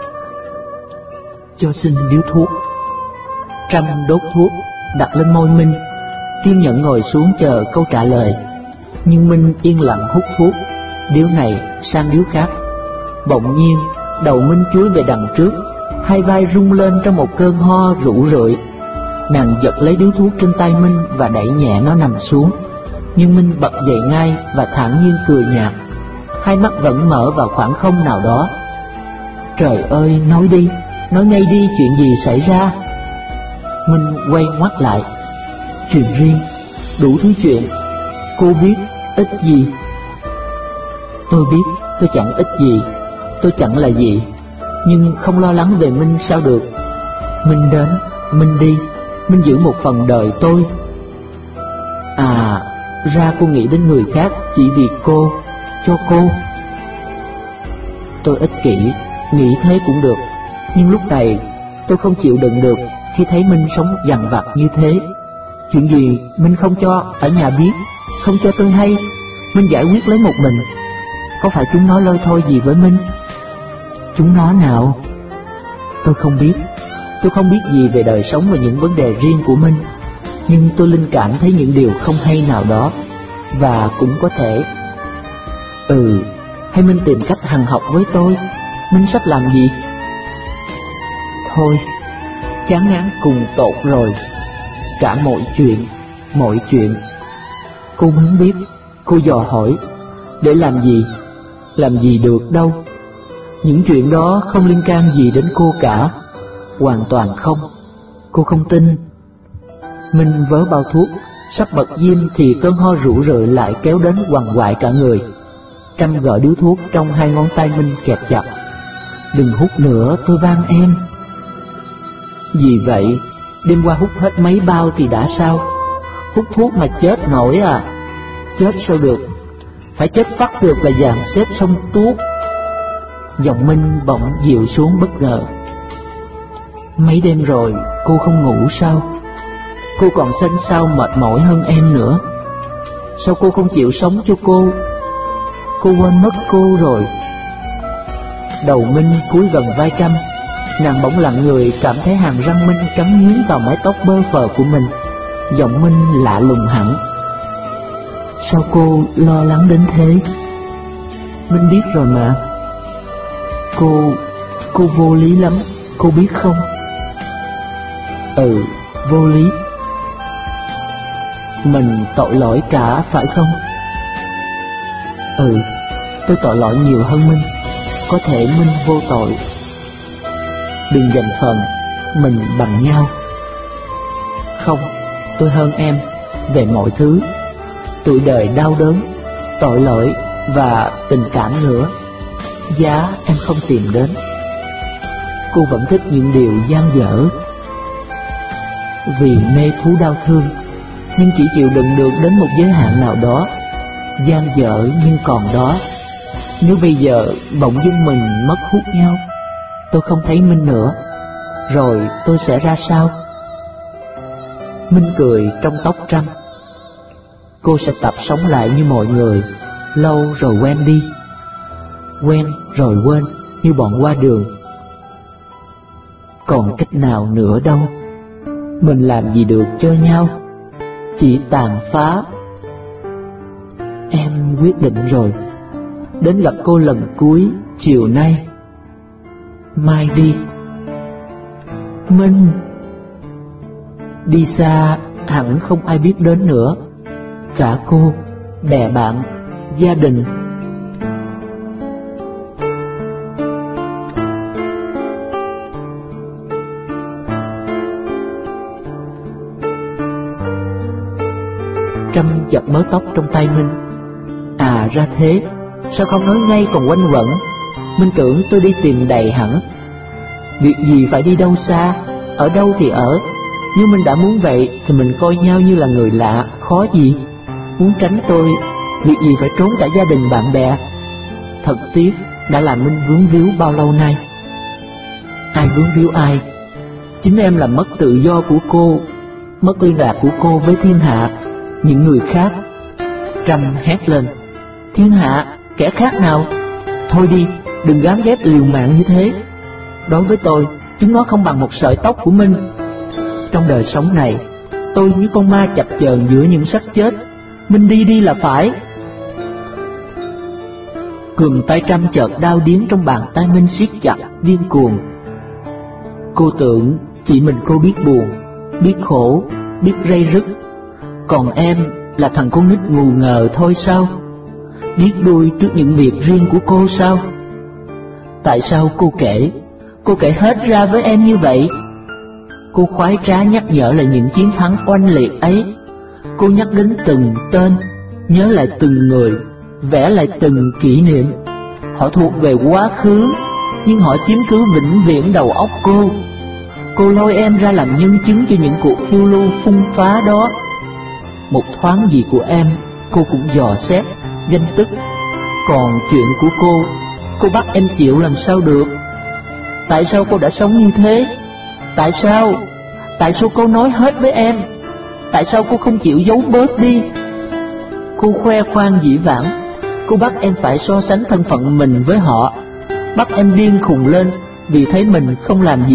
cho xin điếu thuốc. Trâm đốt thuốc, đặt lên môi Minh, kiên nhẫn ngồi xuống chờ câu trả lời. Nhưng Minh yên lặng hút thuốc, điếu này sang điếu khác. Bỗng nhiên, đầu Minh chúi về đằng trước, hai vai rung lên trong một cơn ho rũ rượi. Nàng giật lấy điếu thuốc trên tay Minh và đẩy nhẹ nó nằm xuống. Nhưng Minh bật dậy ngay và thản nhiên cười nhạt, hai mắt vẫn mở vào khoảng không nào đó. Trời ơi, nói đi, nói ngay đi, chuyện gì xảy ra? Minh quay ngoắt lại. Chuyện riêng, đủ thứ chuyện. Cô biết ít gì? Tôi biết tôi chẳng ít gì, tôi chẳng là gì, nhưng không lo lắng về Minh sao được. Minh đến, Minh đi, Minh giữ một phần đời tôi. À, ra cô nghĩ đến người khác chỉ vì cô, cho cô. Tôi ích kỷ, nghĩ thế cũng được, nhưng lúc này tôi không chịu đựng được khi thấy Minh sống dằn vặt như thế. Chuyện gì Minh không cho ở nhà biết, không cho tôi hay, Minh giải quyết lấy một mình. Có phải chúng nó lôi thôi gì với Minh? Chúng nó nào? Tôi không biết. Tôi không biết gì về đời sống và những vấn đề riêng của Minh, nhưng tôi linh cảm thấy những điều không hay nào đó. Và cũng có thể hay Minh tìm cách hằn học với tôi. Minh sắp làm gì? Thôi, chán ngán cùng tột rồi. Cả mọi chuyện. Cô muốn biết, cô dò hỏi. Để làm gì? Làm gì được đâu. Những chuyện đó không liên can gì đến cô cả. Hoàn toàn không. Cô không tin. Minh vớ bao thuốc, sắp bật diêm thì cơn ho rũ rượi lại kéo đến quằn quại cả người. Trâm gỡ điếu thuốc trong hai ngón tay Minh kẹp chặt. Đừng hút nữa, tôi van em. Vì vậy, đêm qua hút hết mấy bao thì đã sao? Hút thuốc mà chết nổi à? Chết sao được? Phải chết phát được là dàn xếp xong tuốt. Giọng Minh bỗng dịu xuống bất ngờ. Mấy đêm rồi cô không ngủ sao? Cô còn xanh xao mệt mỏi hơn em nữa. Sao cô không chịu sống cho cô? Cô quên mất cô rồi. Đầu Minh cúi gần vai Trâm. Nàng bỗng lặng người, cảm thấy hàm răng Minh cắn nhuyễn vào mái tóc bơ phờ của mình. Giọng Minh lạ lùng hẳn. Sao cô lo lắng đến thế? Minh biết rồi mà. Cô vô lý lắm, cô biết không? Vô lý. Mình tội lỗi cả phải không? Tôi tội lỗi nhiều hơn Minh. Có thể Minh vô tội. Đừng giành phần, mình bằng nhau. Không, tôi hơn em về mọi thứ. Tuổi đời đau đớn, tội lỗi và tình cảm nữa. Giá em không tìm đến. Cô vẫn thích những điều dang dở. Vì mê thú đau thương, nhưng chỉ chịu đựng được đến một giới hạn nào đó. Dang dở nhưng còn đó. Nếu bây giờ bỗng dưng mình mất hút nhau, tôi không thấy Minh nữa, rồi tôi sẽ ra sao? Minh cười trong tóc Trâm. Cô sẽ tập sống lại như mọi người, lâu rồi quen đi. Quen rồi quên như bọn qua đường. Còn cách nào nữa đâu. Mình làm gì được cho nhau, chỉ tàn phá. Em quyết định rồi. Đến gặp cô lần cuối chiều nay. Mai đi. Minh. Đi xa hẳn không ai biết đến nữa. Cả cô, bè bạn, gia đình. Trâm giật mớ tóc trong tay Minh. À ra thế, sao không nói ngay còn quanh quẩn? Minh tưởng tôi đi tìm đầy hẳn. Việc gì phải đi đâu xa, ở đâu thì ở. Nếu Minh đã muốn vậy thì mình coi nhau như là người lạ, khó gì. Muốn tránh tôi, việc gì phải trốn cả gia đình bạn bè. Thật tiếc đã làm Minh vướng víu bao lâu nay. Ai vướng víu ai? Chính em làm mất tự do của cô, mất liên lạc của cô với thiên hạ, những người khác. Trâm hét lên: Thiên hạ? Kẻ khác nào? Thôi đi, đừng gán ghép liều mạng như thế. Đối với tôi, chúng nó không bằng một sợi tóc của Minh. Trong đời sống này, tôi như con ma chập chờn giữa những xác chết. Minh đi là phải. Cườm tay Trâm chợt đau điếng trong bàn tay Minh siết chặt điên cuồng. Cô tưởng chỉ mình cô biết buồn, biết khổ, biết ray rứt, còn em là thằng con nít ngu ngờ thôi sao? Biết đuôi trước những việc riêng của cô sao? Tại sao cô kể hết ra với em như vậy? Cô khoái trá nhắc nhở lại những chiến thắng oanh liệt ấy. Cô nhắc đến từng tên, nhớ lại từng người, vẽ lại từng kỷ niệm. Họ thuộc về quá khứ, nhưng họ chiếm cứ vĩnh viễn đầu óc cô. Cô lôi em ra làm nhân chứng cho những cuộc phiêu lưu phung phá đó. Một thoáng gì của em, cô cũng dò xét, ganh tức. Còn chuyện của cô bắt em chịu làm sao được? Tại sao cô đã sống như thế? Tại sao cô nói hết với em? Tại sao cô không chịu giấu bớt đi? Cô khoe khoang dĩ vãng, cô bắt em phải so sánh thân phận mình với họ, bắt em điên khùng lên vì thấy mình không làm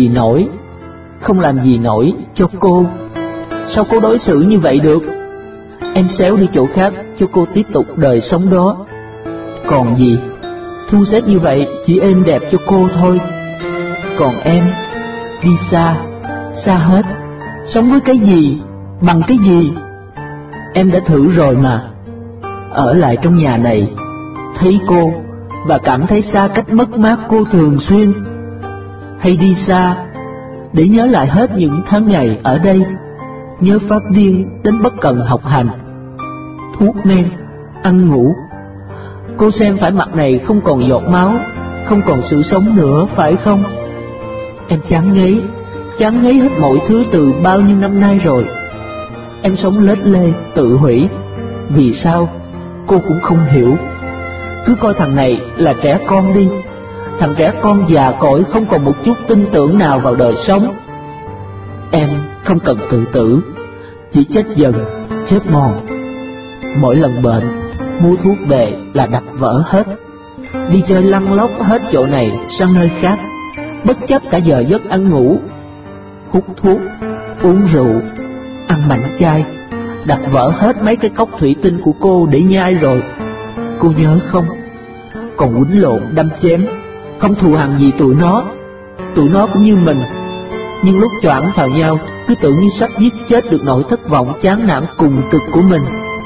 gì nổi cho cô. Sao cô đối xử như vậy được? Em xéo đi chỗ khác cho cô tiếp tục đời sống đó. Còn gì, thu xếp như vậy chỉ êm đẹp cho cô thôi. Còn em, đi xa hết, sống với cái gì, bằng cái gì? Em đã thử rồi mà. Ở lại trong nhà này, thấy cô và cảm thấy xa cách mất mát cô thường xuyên. Hay đi xa để nhớ lại hết những tháng ngày ở đây, nhớ phát điên đến bất cần học hành, thuốc men, ăn ngủ. Cô xem phải mặt này không còn giọt máu, không còn sự sống nữa, phải không? Em chán ngấy hết mọi thứ từ bao nhiêu năm nay rồi. Em sống lết lê, tự hủy. Vì sao? Cô cũng không hiểu. Cứ coi thằng này là trẻ con đi, thằng trẻ con già cỗi không còn một chút tin tưởng nào vào đời sống. Em không cần tự tử, chỉ chết dần, chết mòn. Mỗi lần bệnh, mua thuốc về là đập vỡ hết, đi chơi lăn lóc hết chỗ này sang nơi khác, bất chấp cả giờ giấc ăn ngủ. Hút thuốc, uống rượu, ăn mảnh chai, đập vỡ hết mấy cái cốc thủy tinh của cô để nhai rồi. Cô nhớ không? Còn quýnh lộn đâm chém, không thù hằn gì tụi nó cũng như mình. Nhưng lúc choảng vào nhau, cứ tưởng như sắp giết chết được nỗi thất vọng chán nản cùng cực của mình.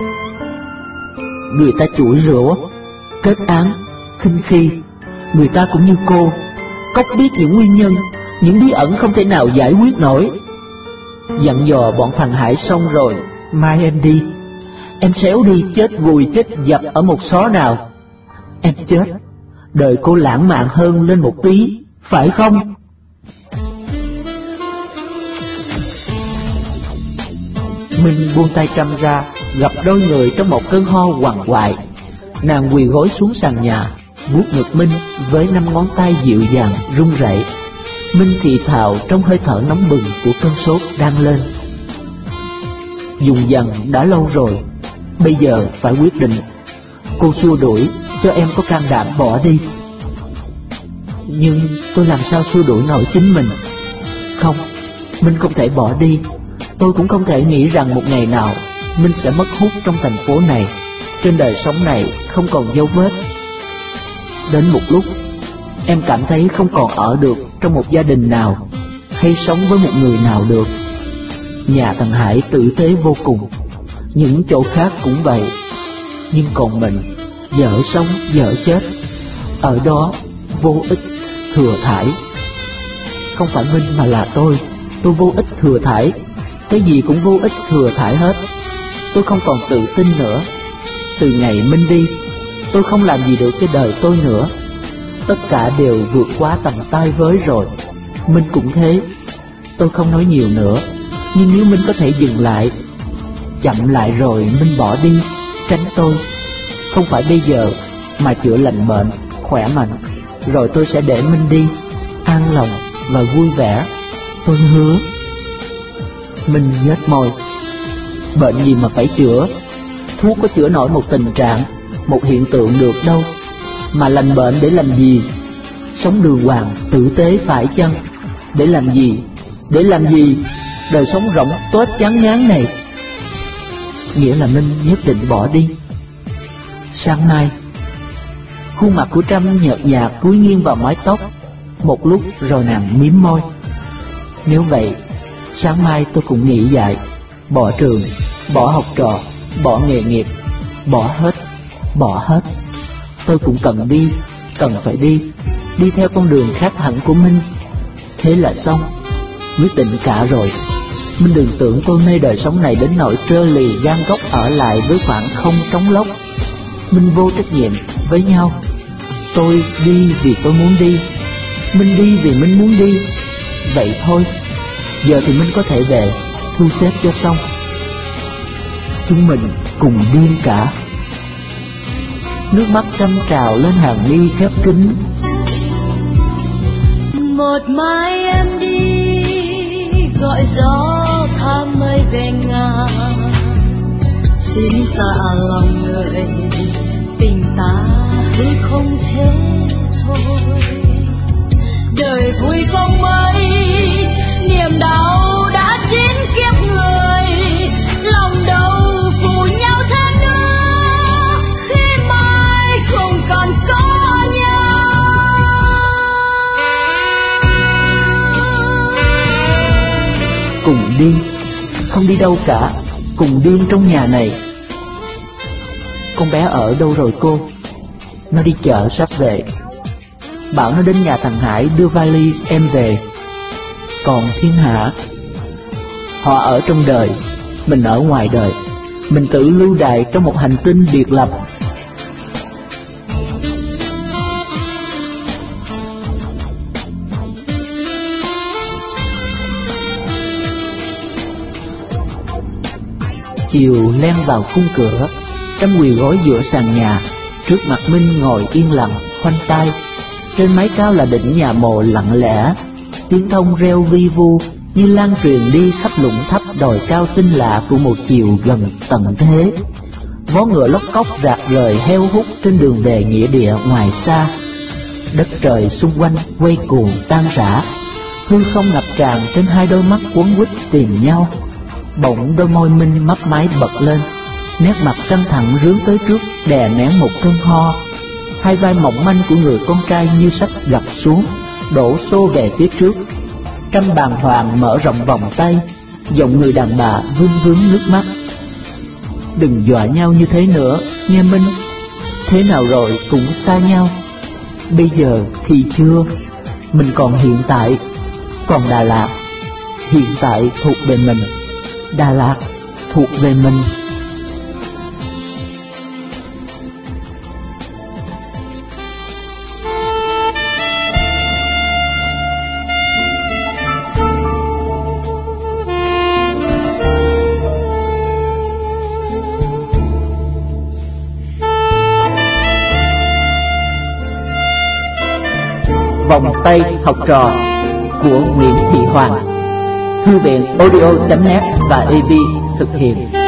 Người ta chửi rủa, kết án, khinh khi. Người ta cũng như cô, cóc biết những nguyên nhân, những bí ẩn không thể nào giải quyết nổi. Dặn dò bọn thằng Hải xong rồi, mai em đi. Em xéo đi, chết vùi chết dập ở một xó nào. Em chết, đời cô lãng mạn hơn lên một tí, phải không? Minh buông tay Trâm ra, gặp đôi người trong một cơn ho quằn quại. Nàng quỳ gối xuống sàn nhà, vuốt ngực Minh với 5 ngón tay dịu dàng run rẩy. Minh thì thào trong hơi thở nóng bừng của cơn sốt đang lên. Dùng dần đã lâu rồi, bây giờ phải quyết định. Cô xua đuổi cho em có can đảm bỏ đi. Nhưng tôi làm sao xua đuổi nổi chính mình? Không, Minh không thể bỏ đi. Tôi cũng không thể nghĩ rằng một ngày nào Minh sẽ mất hút trong thành phố này, trên đời sống này không còn dấu vết. Đến một lúc, em cảm thấy không còn ở được trong một gia đình nào, hay sống với một người nào được. Nhà thằng Hải tử tế vô cùng, những chỗ khác cũng vậy. Nhưng còn mình, dở sống dở chết, ở đó vô ích, thừa thãi. Không phải Minh mà là tôi vô ích thừa thãi. Cái gì cũng vô ích thừa thãi hết. Tôi không còn tự tin nữa. Từ ngày Minh đi, tôi không làm gì được cho đời tôi nữa. Tất cả đều vượt quá tầm tay với rồi. Minh cũng thế. Tôi không nói nhiều nữa, nhưng nếu Minh có thể dừng lại, chậm lại rồi Minh bỏ đi, tránh tôi. Không phải bây giờ, mà chữa lành bệnh, khỏe mạnh, rồi tôi sẽ để Minh đi, an lòng và vui vẻ. Tôi hứa. Minh nhếch môi. Bệnh gì mà phải chữa? Thuốc có chữa nổi một tình trạng, một hiện tượng được đâu. Mà lành bệnh để làm gì? Sống đường hoàng, tử tế phải chăng? Để làm gì? Để làm gì? Đời sống rỗng tuếch chán ngán này. Nghĩa là Minh nhất định bỏ đi. Sáng mai, khuôn mặt của Trâm nhợt nhạt cúi nghiêng vào mái tóc. Một lúc rồi nàng mím môi. Nếu vậy, sáng mai tôi cũng nghỉ dạy, bỏ trường, bỏ học trò, bỏ nghề nghiệp, bỏ hết. Tôi cũng cần đi, cần phải đi theo con đường khác hẳn của Minh. Thế là xong, quyết định cả rồi. Minh đừng tưởng tôi mê đời sống này đến nỗi trơ lì gan góc ở lại với khoảng không trống lốc. Minh vô trách nhiệm với nhau. Tôi đi vì tôi muốn đi, Minh đi vì Minh muốn đi. Vậy thôi, giờ thì Minh có thể về, thu xếp cho xong. Chúng mình cùng điên cả. Nước mắt Trâm trào lên hàng mi khép kín. Một mai em đi, gọi gió tháng mây về ngàn. Xin tạ lòng người, tình ta hư không thế thôi. Đời vui không mấy, niềm đau đã chín kiếp người. Lòng đâu phụ nhau thế nữa, khi mai không còn có nhau. Cùng điên, không đi đâu cả, cùng điên trong nhà này. Con bé ở đâu rồi cô? Nó đi chợ sắp về. Bảo nó đến nhà thằng Hải đưa vali em về. Còn Thiên Hạ, họ ở trong đời, mình ở ngoài đời. Mình tự lưu đày trong một hành tinh biệt lập. Chiều len vào khung cửa, Trâm quỳ gối giữa sàn nhà. Trước mặt Minh ngồi yên lặng, khoanh tay. Trên mái cao là đỉnh nhà mồ lặng lẽ. Tiếng thông reo vi vu như lan truyền đi khắp lũng thấp đồi cao tinh lạ của một chiều gần tận thế. Vó ngựa lóc cóc rạc rời heo hút trên đường về nghĩa địa ngoài xa. Đất trời xung quanh quay cuồng tan rã. Hư không ngập tràn trên hai đôi mắt quấn quýt tìm nhau. Bỗng đôi môi Minh mấp máy bật lên, nét mặt căng thẳng rướn tới trước đè nén một cơn ho. Hai vai mỏng manh của người con trai như sắp gập xuống, đổ xô về phía trước. Trâm bàng hoàng mở rộng vòng tay, giọng người đàn bà vương vướng nước mắt. Đừng dọa nhau như thế nữa, nghe Minh. Thế nào rồi cũng xa nhau. Bây giờ thì chưa, mình còn hiện tại, còn Đà Lạt. Hiện tại thuộc về mình, Đà Lạt thuộc về mình. Vòng tay học trò của Nguyễn Thị Hoàng. Thư viện audio.net và AB thực hiện.